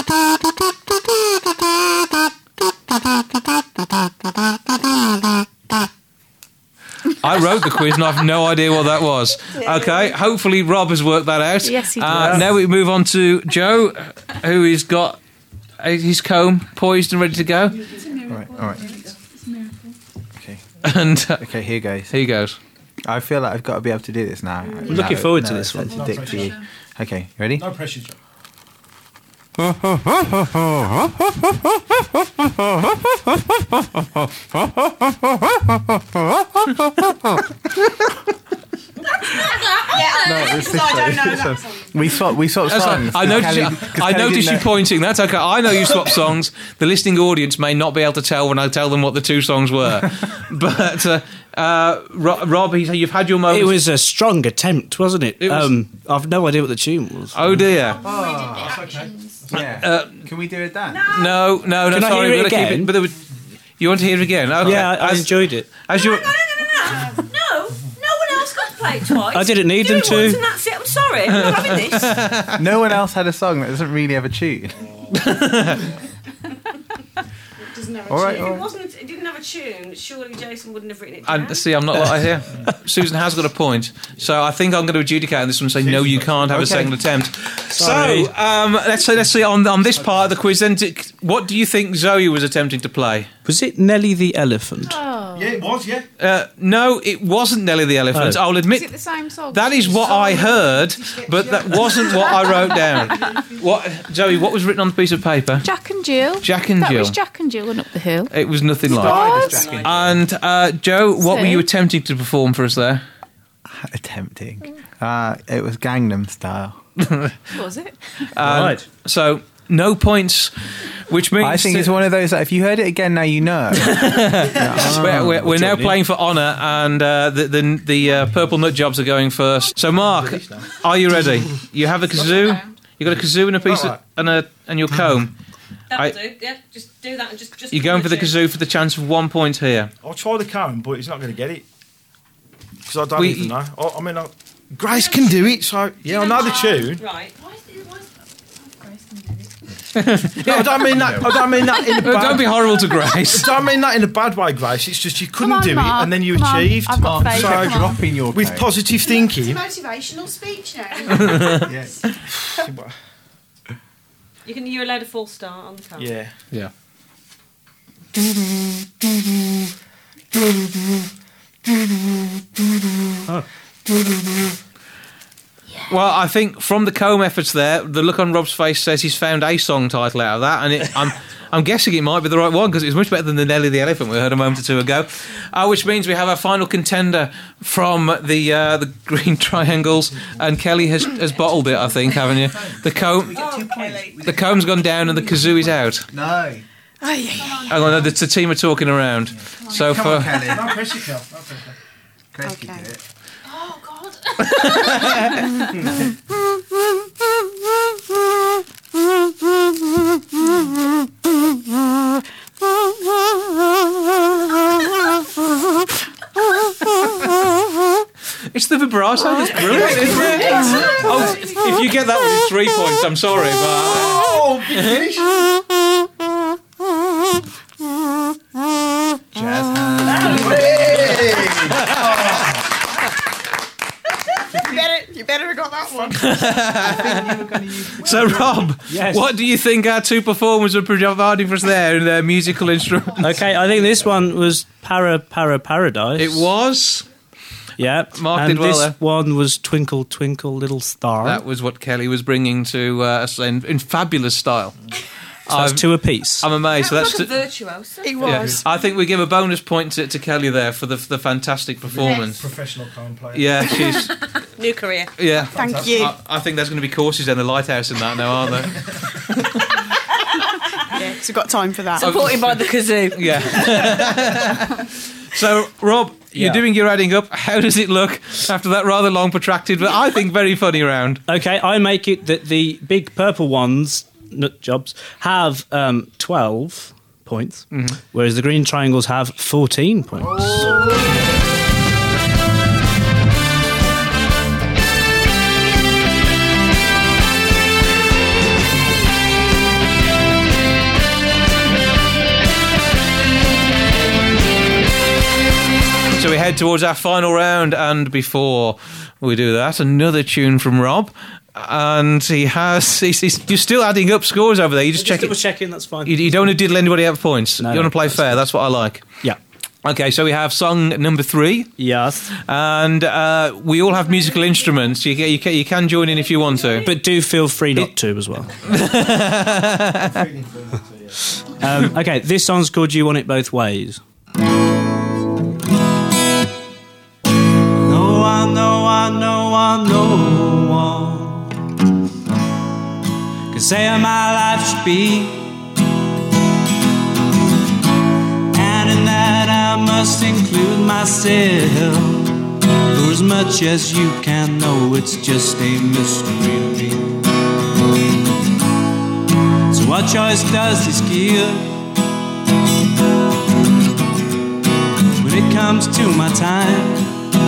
I wrote the quiz and I've no idea what that was. Okay, hopefully Rob has worked that out. Yes, he did. Now we move on to Joe, who has got his comb poised and ready to go. All right. Okay. And Okay, here goes. here he goes. I feel like I've got to be able to do this now. I'm looking forward to this one. Such a dick for you. Okay, ready? No pressure, Joe. I don't know that song. We swapped That's songs. right. I noticed you pointing. That's okay. I know you swap songs. The listening audience may not be able to tell when I tell them what the two songs were. But Rob, you've had your moment. It was a strong attempt, wasn't it? It was- I've no idea what the tune was. Oh dear. Yeah. Can we do it then? No, Can I sorry. hear it we're gonna keep again? But you want to hear it again? Okay. Yeah, I enjoyed it. As you. No, no one else got to play it twice. I didn't need Do them it to. once and that's it. I'm sorry. I'm not having this. No one else had a song that doesn't really have a tune. All right. It didn't have a tune, surely Jason wouldn't have written it And down. see, I'm not like here. Susan has got a point, so I think I'm going to adjudicate on this one and say no, you can't have a second attempt. Sorry. So let's see on this part of the quiz. Then, what do you think Zoe was attempting to play? Was it Nelly the Elephant? Yeah, it was, yeah. No, it wasn't Nelly the Elephant. Oh. I'll admit. Is it the same song? That is what I heard, but that wasn't what I wrote down. What, Zoe? What was written on the piece of paper? Jack and Jill. Jack and that Jill. was Jack and Jill and Up the Hill. It was nothing like. Was? And Joe, what were you attempting to perform for us there? Attempting. It was Gangnam Style. Was it? Right. So no points, which means I think it's one of those that if you heard it again, now you know. we're now playing for honour, and the purple nut jobs are going first. So Mark, are you ready? You have a kazoo. You got a kazoo and a piece of, and your comb. That'll do. Yeah, just do that and just. You're going for the kazoo for the chance of 1 point here. I'll try the comb, but he's not going to get it. Because I don't even know. Grace can do it, so yeah, I know the tune. Right. No, I don't mean that. I don't mean that in a bad. Don't be horrible to Grace. I don't mean that in a bad way, Grace. It's just you couldn't Come on, do Mark. it, and then you Come on. achieved. I've got faith. So Come on. Dropping your with comb. positive It's thinking. a motivational speech now. Yes. You're allowed a full start on the card. Yeah. Yeah. Well, I think from the comb efforts there, the look on Rob's face says he's found a song title out of that, and I'm I'm guessing it might be the right one because it was much better than the Nelly the Elephant we heard a moment or two ago. Which means we have our final contender from the Green Triangles, and Kelly has bottled it, I think, haven't you? The comb's gone down and the kazoo is out. No. Hang on, the team are talking around. So Come for on, Kelly. No pressure, Kel. No pressure. Chris Okay. can do it. Oh, God. it's the vibrato. It's brilliant, isn't it? Oh, if you get that one, it's 3 points. I'm sorry, but Oh, big finish. Jazz hands. You better have got that one. so Rob, Yes. what do you think our two performers were providing for us there in their musical instruments? Okay, I think this one was Paradise. It was. Yeah. Mark and did well this there. one was Twinkle Twinkle Little Star. That was what Kelly was bringing to us in fabulous style. So that's two apiece. I'm amazed. So that's virtuoso. It yeah. was. I think we give a bonus point to Kelly there for the fantastic performance. Professional cone player. Yeah, she's. New career. Yeah. Thank you. I think there's going to be courses in the Lighthouse and that now, aren't there? So we've got time for that. Supported by the kazoo. Yeah. So, Rob, you're doing your adding up. How does it look after that rather long, protracted, but I think very funny round? Okay, I make it that the big purple ones, nut jobs, have 12 points, whereas the green triangles have 14 points. So we head towards our final round, and before we do that, another tune from Rob. And you're still adding up scores over there. You just check Double it. checking, that's fine. You don't want to diddle anybody out of points. No, you want to play that's fair. That's what I like. Yeah. Okay, so we have song number 3. Yes. And we all have musical instruments. You can join in if you want to. But do feel free not to as well. Okay, this song's called You Want It Both Ways. No one can say how my life should be, and in that I must include myself. For as much as you can know, it's just a mystery to me. So what choice does this give when it comes to my time?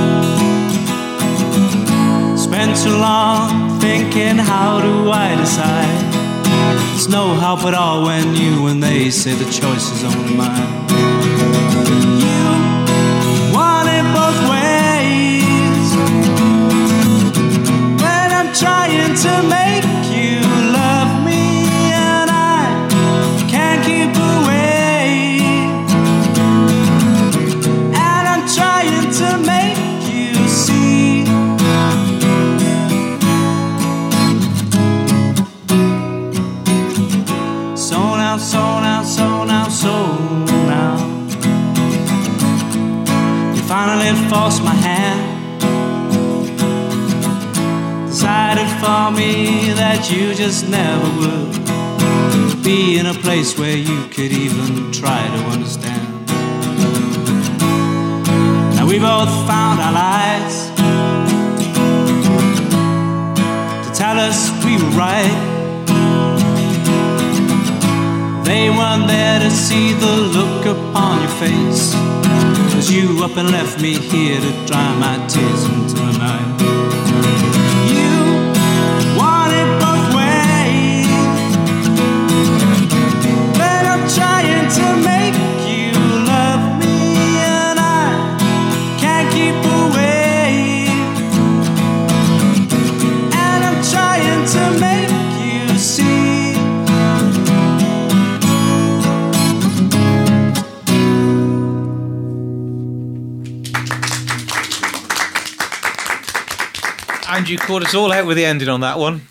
Spent too long thinking, how do I decide? There's no help at all when they say the choice is only mine. You want it both ways, when I'm trying to make you love me and I can't keep away, and I'm trying to make you see. So now you finally forced my hand, decided for me that you just never would be in a place where you could even try to understand. Now we both found our lies to tell us we were right. They weren't there to see the look upon your face, 'cause you up and left me here to dry my tears into the night. You want it both ways, but I'm trying to make you love me and I can't keep away, and I'm trying to make you see. And you caught us all out with the ending on that one.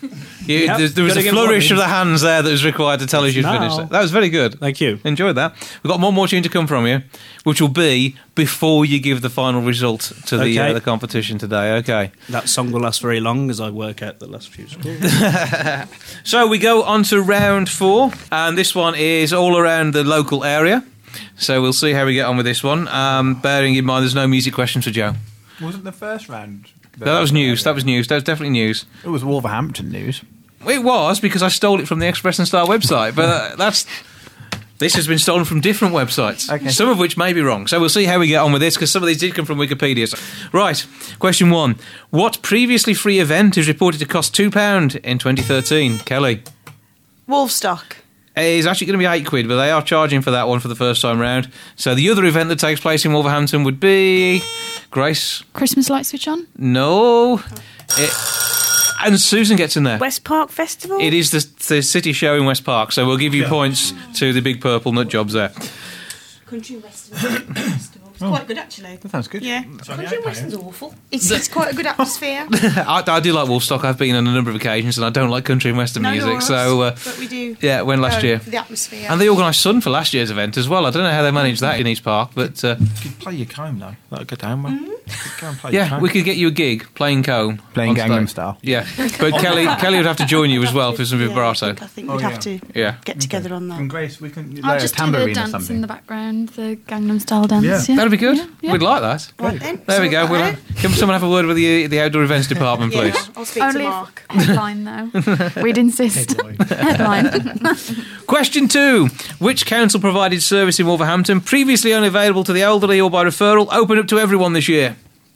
There was a flourish of the hands there that was required to tell us you'd finished it. That was very good. Thank you. Enjoyed that. We've got one more tune to come from you, which will be before you give the final result to the competition today. Okay. That song will last very long as I work out the last few scores. So we go on to round 4, and this one is all around the local area. So we'll see how we get on with this one. Bearing in mind there's no music questions for Joe. Wasn't the first round? No, that was news. That was definitely news. It was Wolverhampton news. It was, because I stole it from the Express and Star website, but this has been stolen from different websites, some of which may be wrong. So we'll see how we get on with this, because some of these did come from Wikipedia. Right, question 1. What previously free event is reported to cost £2 in 2013? Kelly? Wolfstock. It's actually going to be £8, but they are charging for that one for the first time round. So the other event that takes place in Wolverhampton would be... Grace? Christmas light switch on? No. And Susan gets in there. West Park Festival? It is the city show in West Park, so we'll give you points to the big purple nut jobs there. Country Western Festival. It's quite good, actually. That sounds good. Yeah. Country Western's awful. It's quite a good atmosphere. I do like Wolfstock. I've been on a number of occasions, and I don't like country and western music. But we do. Yeah, went last year for the atmosphere. And they organised Sun for last year's event as well. I don't know how they managed that in East Park, but you could play your comb though. That'll go down well. Go and play your comb. We could get you a gig playing comb, playing Gangnam Style. Yeah, but Kelly would have to join you as well for some vibrato. I think we'd have to get together on that. And Grace, we can I'll just do the dance in the background, the Gangnam Style dance. Yeah. That'd be good. Yeah. We'd like that. Right then. There we go. Can someone have a word with the outdoor events department, please? I'll speak Only to Mark. Headline, though. We'd insist. Headline. Question 2. Which council provided service in Wolverhampton, previously only available to the elderly or by referral, open up to everyone this year?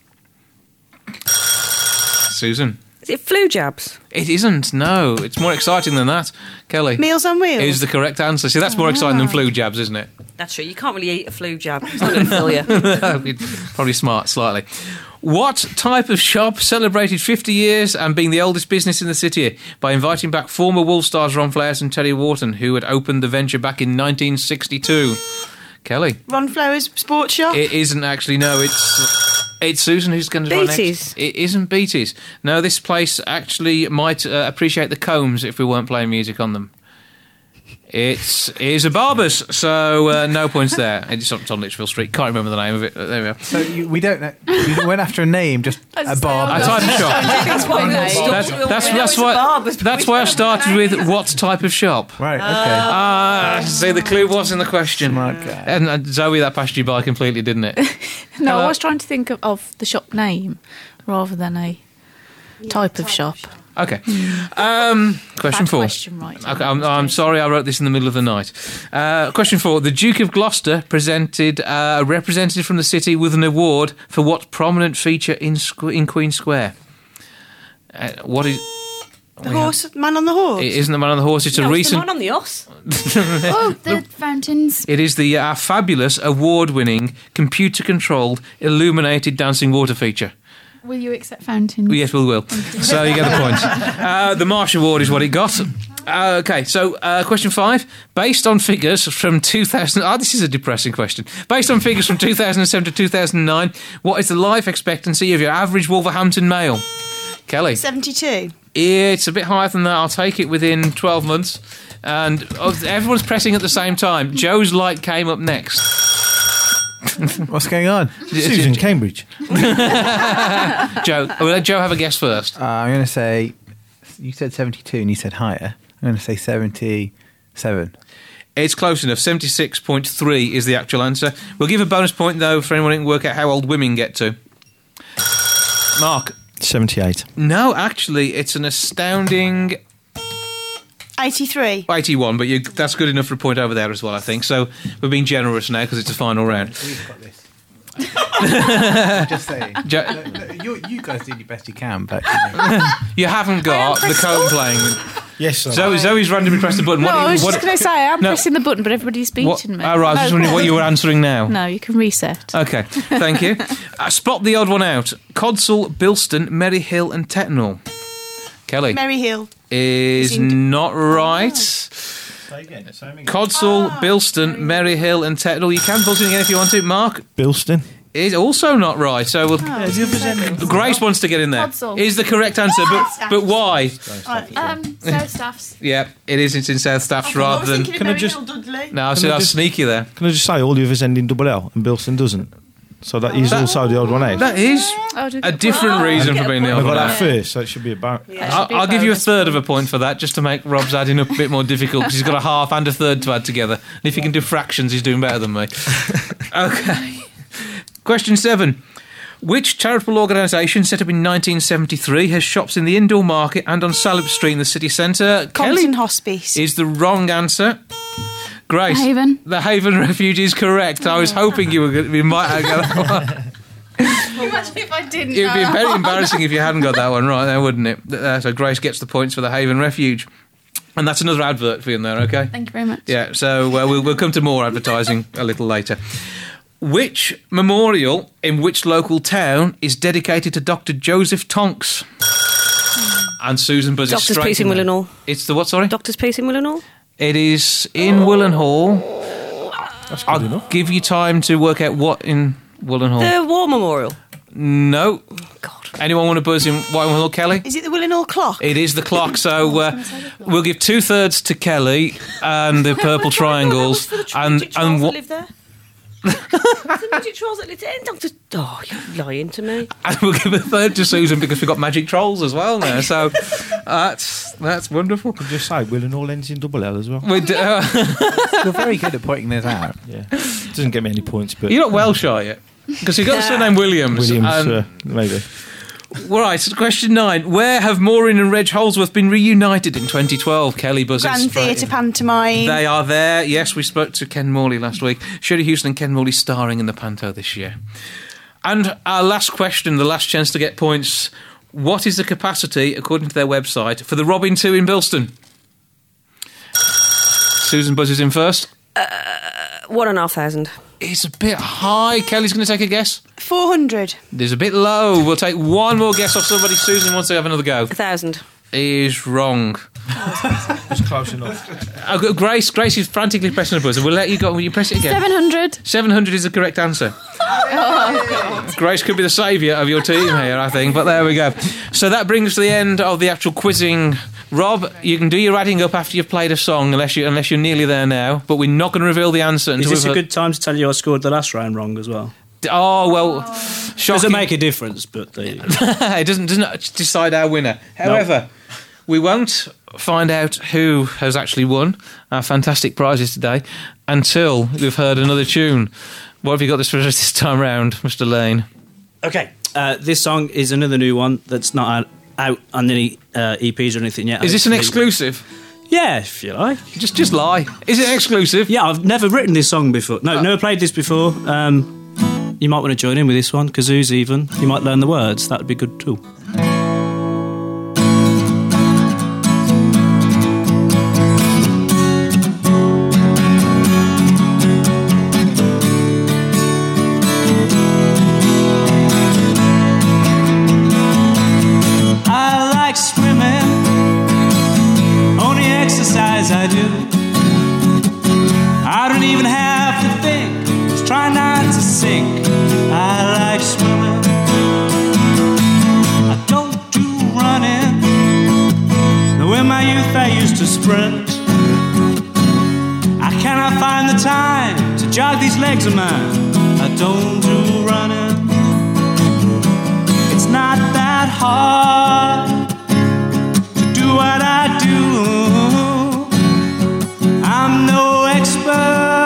Susan? Is it flu jabs? It isn't, no. It's more exciting than that. Kelly? Meals on Wheels. Is the correct answer. See, that's more exciting than flu jabs, isn't it? That's true. You can't really eat a flu jab. It's not going to fill you. Probably smart, slightly. What type of shop celebrated 50 years and being the oldest business in the city by inviting back former Wolf stars Ron Flowers and Terry Wharton, who had opened the venture back in 1962? Kelly? Ron Flowers Sports Shop? It isn't actually, no. It's Susan who's going to try next. Beatties? It isn't Beatties. No, this place actually might appreciate the combs if we weren't playing music on them. It is a Barber's, so no points there. It's on Litchfield Street. Can't remember the name of it. There we are. So we don't know. You went after a name, just a barber. A type of shop. That's why I started with what type of shop. Right. Okay. See, the clue was in the question. Okay. And Zoe, that passed you by completely, didn't it? No, I was trying to think of the shop name rather than a type of shop. Okay. Question 4. Question, right. Okay, I'm sorry I wrote this in the middle of the night. Question 4. The Duke of Gloucester presented a representative from the city with an award for what prominent feature in Queen Square? What is... Man on the Horse? It isn't the Man on the Horse. It's a recent... the Man on the Horse. The fountains. It is the fabulous, award-winning, computer-controlled, illuminated dancing water feature. Will you accept fountains? Yes, we will. So you get the point. The Marsh Award is what it got. Okay, so question 5. Based on figures from 2000... this is a depressing question. Based on figures from 2007 to 2009, what is the life expectancy of your average Wolverhampton male? Kelly? 72. It's a bit higher than that. I'll take it within 12 months. And everyone's pressing at the same time. Joe's light came up next. What's going on? Susan, Cambridge. Joe, we'll let Joe have a guess first. I'm going to say, you said 72 and you said higher. I'm going to say 77. It's close enough. 76.3 is the actual answer. We'll give a bonus point, though, for anyone who can work out how old women get to. Mark? 78. No, actually, it's an astounding... 83. 81, but that's good enough for a point over there as well, I think. So we're being generous now because it's a final round. We've got this. I'm just saying. You guys did your best you can, but... You haven't got the cone playing. Yes, Zoe's randomly pressed the button. No, I was just going to say, I'm pressing the button, but everybody's beating me. Oh, right, I was just wondering what you were answering now. No, you can reset. Okay, thank you. Spot the odd one out. Codsall, Bilston, Merryhill and Tettenhall. Kelly? Merryhill. Is not right. Say again. Codsall, Bilston, Merryhill and Tettenhall. You can buzz in again if you want to. Mark? Bilston. is also not right. So we'll, Grace wants to get in there. Podsall. Is the correct answer, but why? South Staffs. Yeah, it is. It's in South Staffs rather than. Can I just? No, I see that's sneaky there. Can I just say all the others end in double L and Bilston doesn't? So that is also the odd one out. That is a different reason for being the I odd got one that out. first, so it should be about. I'll give you a third of a point for that, just to make Rob's adding up a bit more difficult, because he's got a half and a third to add together. And if he can do fractions, he's doing better than me. Okay. Question 7. Which charitable organisation set up in 1973 has shops in the indoor market and on Salop Street in the city centre? Compton Kelly Hospice. is the wrong answer. Grace. The Haven. The Haven Refuge is correct. I was hoping you might have got that one. Imagine if I didn't. It would be very embarrassing if you hadn't got that one right there, wouldn't it? So Grace gets the points for the Haven Refuge. And that's another advert for you in there, okay? Thank you very much. Yeah, so we'll come to more advertising a little later. Which memorial in which local town is dedicated to Dr. Joseph Tonks? And Susan buzzes Doctor's straight Peace in Willenhall. It's the what, sorry? Doctor's Peace in Willenhall? It is in Willenhall. That's good I'll enough. give you time to work out what in Willenhall. The War Memorial. No. God. Anyone want to buzz in Willenhall, Kelly? Is it the Willenhall clock? It is the clock, so we'll give 2/3 to Kelly and the purple triangles. and what? Live there? The magic trolls that live there. Doctor. Oh, you're lying to me. And we'll give a third to Susan because we've got magic trolls as well now. So that's wonderful. Could just say Willenhall ends in double L as well. You're very good at pointing this out. Yeah, doesn't get me any points, but You're not Welsh, are you? Because you've got the surname Williams. and- maybe. Right, so question 9. Where have Maureen and Reg Holsworth been reunited in 2012? Kelly buzzes. Grand straight Theatre in. Pantomime. They are there. Yes, we spoke to Ken Morley last week. Shirley Houston and Ken Morley starring in the Panto this year. And our last question, the last chance to get points. What is the capacity, according to their website, for the Robin 2 in Bilston? Susan buzzes in first. 1,500. It's a bit high. Kelly's going to take a guess. 400. There's a bit low. We'll take one more guess off somebody. Susan wants to have another go. 1,000. Is wrong. It's close enough. Grace is frantically pressing the buzzer. We'll let you go. Will you press it again? 700. 700 is the correct answer. Grace could be the saviour of your team here, I think. But there we go. So that brings us to the end of the actual quizzing. Rob, you can do your adding up after you've played a song, unless you're nearly there now. But we're not going to reveal the answer until Is this a we've- good time to tell you I scored the last round wrong as well? Oh well, shocking. Doesn't make a difference, but there you go. It doesn't decide our winner. However, we won't find out who has actually won our fantastic prizes today until we've heard another tune. What have you got for us this time round, Mr. Lane? Okay, this song is another new one that's not out on any EPs or anything yet. Is this an hopefully. exclusive? Yeah, if you like. Just lie. Is it exclusive? Yeah, I've never written this song before. No, never played this before. You might want to join in with this one, kazoos even. You might learn the words. That would be good too. I like swimming, only exercise I do. I don't even have to think, just try not to sink. I like swimming, I don't do running, though in my youth I used to sprint. I cannot find the time to jog these legs of mine. I don't do running. It's not that hard to do what I do. I'm no expert,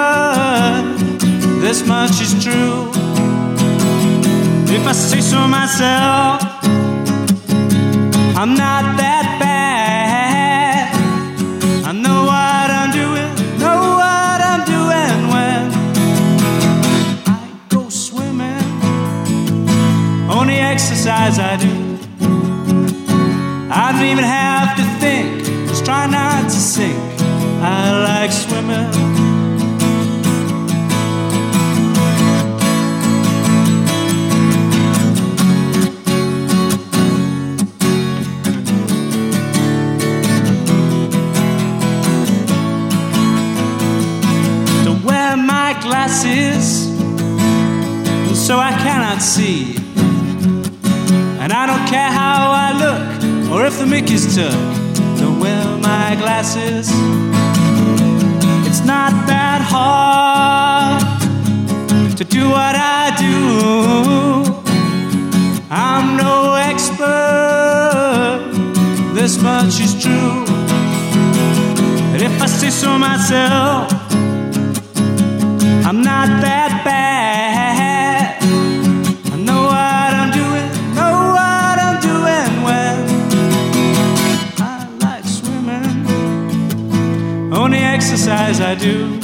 this much is true. If I say so myself, I'm not that bad. I know what I'm doing, know what I'm doing when I go swimming. Only exercise I do. I don't even have to think, just try not to sink. I like swimming. To wear my glasses so I see. And I don't care how I look or if the Mickey's took. Don't wear my glasses. It's not that hard to do what I do. I'm no expert, this much is true. And if I say so myself, I'm not that bad. I know what I'm doing, know what I'm doing when I like swimming. Only exercise I do.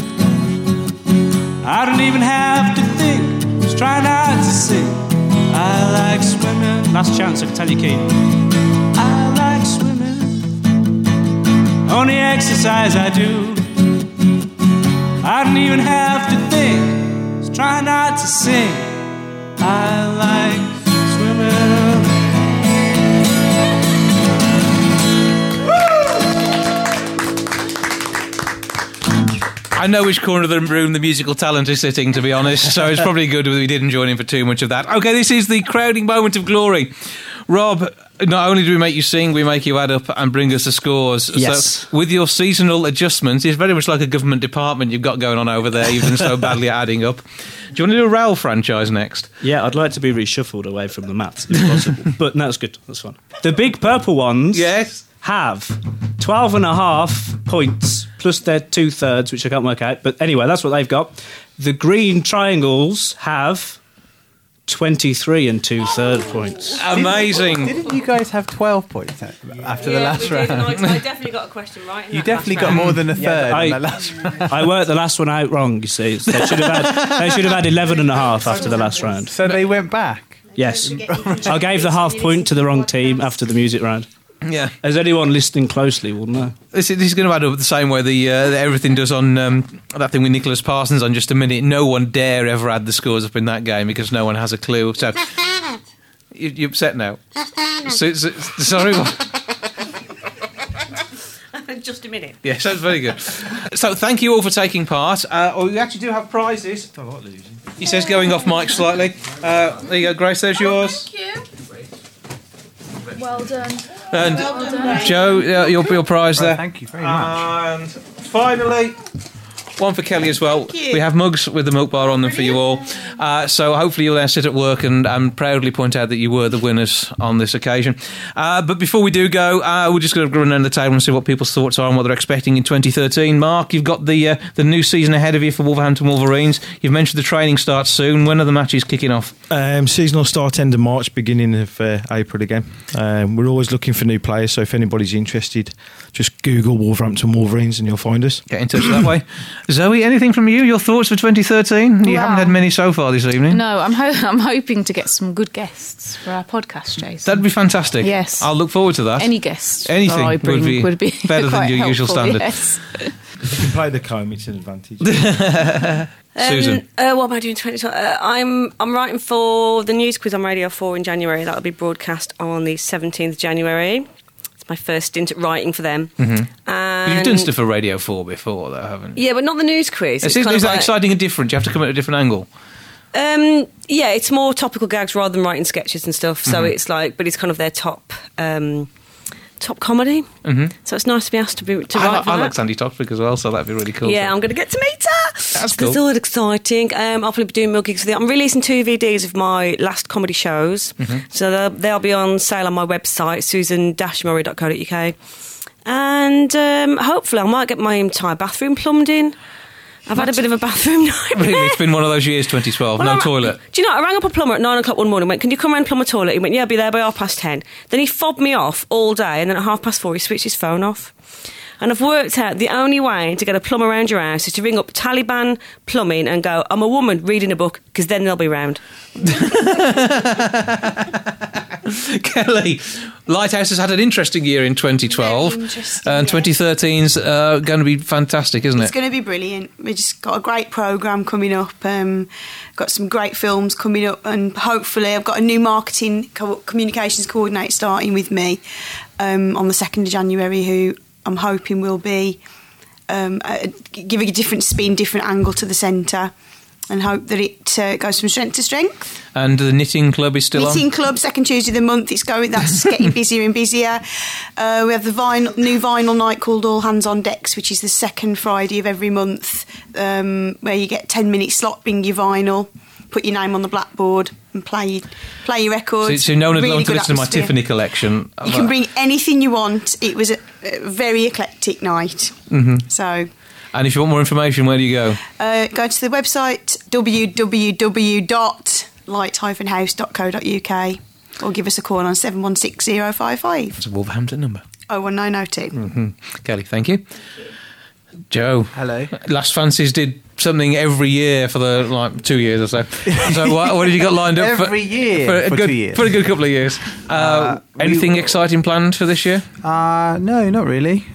I don't even have to think, just try not to sing. I like swimming. Last chance, I can tell you, Keane. I like swimming. Only exercise I do. I don't even have to think, just try not to sing. I like swimming. I know which corner of the room the musical talent is sitting, to be honest, so it's probably good that we didn't join in for too much of that. OK, this is the crowning moment of glory. Rob, not only do we make you sing, we make you add up and bring us the scores. Yes. So with your seasonal adjustments, it's very much like a government department you've got going on over there, even so badly at adding up. Do you want to do a Raoul franchise next? Yeah, I'd like to be reshuffled away from the maths, if possible. But no, it's good. That's fine. The big purple ones have 12.5 points, plus their 2/3, which I can't work out. But anyway, that's what they've got. The green triangles have 23 2/3 points. Amazing. Didn't you guys have 12 points after the last round? I definitely got a question right. You definitely got more than a third in the last round. I worked the last one out wrong, you see. They should have had 11.5 after the last round. So they went back? Yes. I gave the half point to the wrong team after the music round. Yeah. As anyone listening closely will know. This is going to add up the same way the everything does on that thing with Nicholas Parsons on Just a Minute. No one dare ever add the scores up in that game because no one has a clue. So you're upset now. Sorry, what? Just a minute. Yeah, sounds very good. So thank you all for taking part. We actually do have prizes. I like losing. He says going off mic slightly. There you go, Grace, there's yours. Thank you. Well done. And Joe, your prize there. Thank you very much. And finally, one for Kelly as well. We have mugs with the Milk Bar on them for you all. So hopefully you'll sit at work and proudly point out that you were the winners on this occasion. But before we do go, we're just going to run around the table and see what people's thoughts are and what they're expecting in 2013. Mark, you've got the new season ahead of you for Wolverhampton Wolverines. You've mentioned the training starts soon. When are the matches kicking off? Season will start end of March, beginning of April again. We're always looking for new players, so if anybody's interested, just Google Wolverhampton Wolverines and you'll find us. Get in touch that way. Zoe, anything from you? Your thoughts for 2013? You haven't had many so far this evening. No, I'm hoping to get some good guests for our podcast, Jason. That'd be fantastic. Yes. I'll look forward to that. Any guest Anything I bring would be better than your usual standard. Yes. If you can play the comb, it's an advantage. Susan. What am I doing 2012? I'm writing for the news quiz on Radio 4 in January. That'll be broadcast on the 17th of January. It's my first stint at writing for them. Mm-hmm. And you've done stuff for Radio 4 before, though, haven't you? Yeah, but not the news quiz. Is that exciting and different? You have to come at a different angle? Yeah, it's more topical gags rather than writing sketches and stuff. So it's like, but it's kind of their top comedy. Mm-hmm. So it's nice to be asked to write for that. I like Sandy Toxic as well, so that'd be really cool. Yeah, I'm going to get to meet her. That's cool. It's all exciting. I'll probably be doing more gigs with it. I'm releasing 2 VDs of my last comedy shows. Mm-hmm. So they'll be on sale on my website, susan-murray.co.uk. And hopefully I might get my entire bathroom plumbed in. I've had a bit of a bathroom nightmare. Really? It's been one of those years, 2012. Well, no toilet. Do you know, I rang up a plumber at 9 o'clock one morning and went, can you come around and plumb a toilet? He went, yeah, I'll be there by 10:30. Then he fobbed me off all day, and then at 4:30 he switched his phone off. And I've worked out the only way to get a plumber around your house is to ring up Taliban Plumbing and go, I'm a woman reading a book, because then they'll be round. Kelly, Lighthouse has had an interesting year in 2012. And 2013's going to be fantastic, isn't it? It's going to be brilliant. We've just got a great programme coming up. Got some great films coming up, and hopefully I've got a new marketing communications coordinator starting with me on the 2nd of January, who I'm hoping will be giving a different spin, different angle to the centre. hope that it goes from strength to strength. And the knitting club is still Knitting club, second Tuesday of the month. That's getting busier and busier. We have the new vinyl night called All Hands on Decks, which is the second Friday of every month, where you get 10-minute slot, bring your vinyl, put your name on the blackboard and play your records. So no one would want to listen to my Tiffany collection. You can bring anything you want. It was a very eclectic night. Mm-hmm. So... And if you want more information, where do you go? Go to the website www.light-house.co.uk or give us a call on 716 055. It's a Wolverhampton number. 01902. Mm-hmm. Kelly, thank you. Joe. Hello. Last Fancies did something every year for the 2 years or so. So what have you got lined up every year for a 2 years? For a good couple of years. Anything exciting planned for this year? No, not really.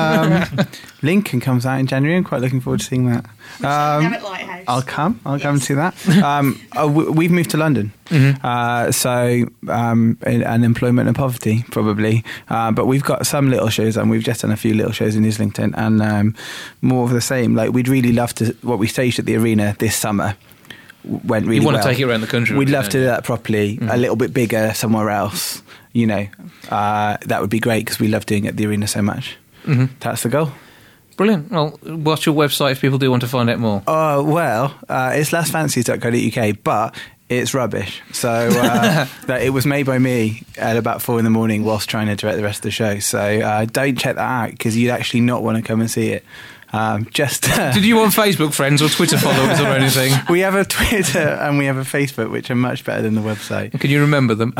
Lincoln comes out in January. I'm quite looking forward to seeing that. I'll come to that. We've moved to London. Mm-hmm. So unemployment and poverty probably, but we've got some little shows, and we've just done a few little shows in Islington, and more of the same. Like, we'd really love to. What we staged at the arena this summer went really well. You want to take it around the country? We'd love to do that properly, a little bit bigger somewhere else. That would be great, because we love doing it at the arena so much. Mm-hmm. That's the goal. Brilliant. Well, what's your website if people do want to find out more? It's lastfancies.co.uk, but it's rubbish. So it was made by me at about 4 a.m. whilst trying to direct the rest of the show. So don't check that out, because you'd actually not want to come and see it. Did you want Facebook friends or Twitter followers or anything? We have a Twitter and we have a Facebook, which are much better than the website. Can you remember them?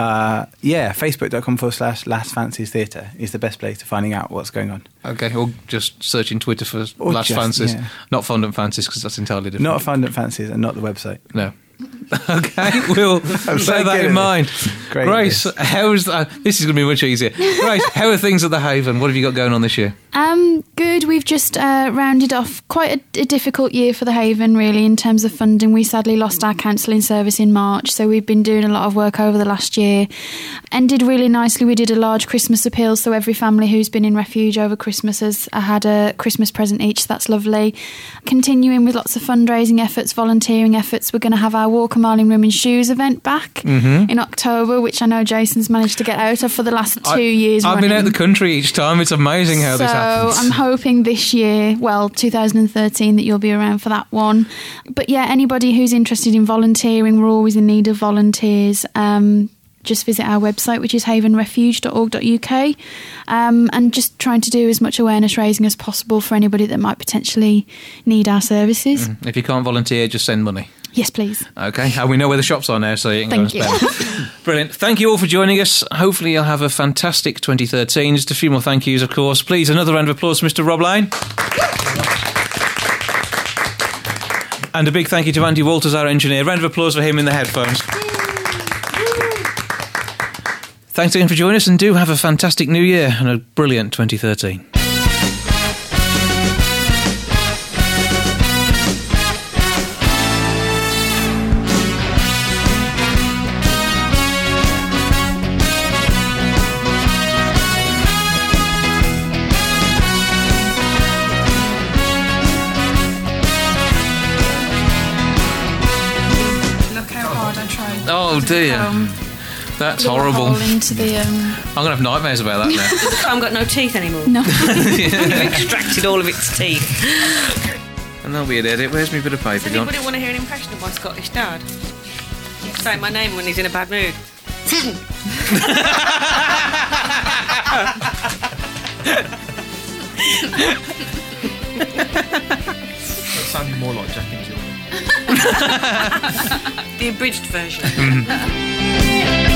Facebook.com/lastfancies theatre is the best place to finding out what's going on. Okay, or just searching Twitter for Last Fancies. Yeah. Not Fondant Fancies, because that's entirely different. Not Fondant Fancies, and not the website. No. Okay, we'll bear that in mind. Grace, this is going to be much easier. Grace, how are things at the Haven? What have you got going on this year? Good. We've just rounded off quite a difficult year for the Haven, really, in terms of funding. We sadly lost our counselling service in March, so we've been doing a lot of work over the last year. Ended really nicely. We did a large Christmas appeal, so every family who's been in refuge over Christmas has had a Christmas present each, so that's lovely. Continuing with lots of fundraising efforts, volunteering efforts. We're going to have our Walk a Mile in Women's Shoes event back in October, which I know Jason's managed to get out of for the last 2 years. I've been out the country each time. It's amazing how this happens. So I'm hoping this year, 2013, that you'll be around for that one. But yeah, anybody who's interested in volunteering, we're always in need of volunteers. Just visit our website, which is havenrefuge.org.uk, and just trying to do as much awareness raising as possible for anybody that might potentially need our services. If you can't volunteer, just send money. Yes, please. Okay, and we know where the shops are now, so you can Thank go and spend. Brilliant. Thank you all for joining us. Hopefully you'll have a fantastic 2013. Just a few more thank yous, of course. Please, another round of applause for Mr. Rob Lane. And a big thank you to Andy Walters, our engineer. Round of applause for him in the headphones. Thanks again for joining us, and do have a fantastic new year and a brilliant 2013. Look how hard I tried. Oh dear. That's horrible. Into the, I'm going to have nightmares about that now. The comb got no teeth anymore. No. You've extracted all of its teeth. And there'll be an edit. Where's my bit of paper Does gone? anybody want to hear an impression of my Scottish dad? Say my name when he's in a bad mood. That sounded more like Jack and Jill. The abridged version.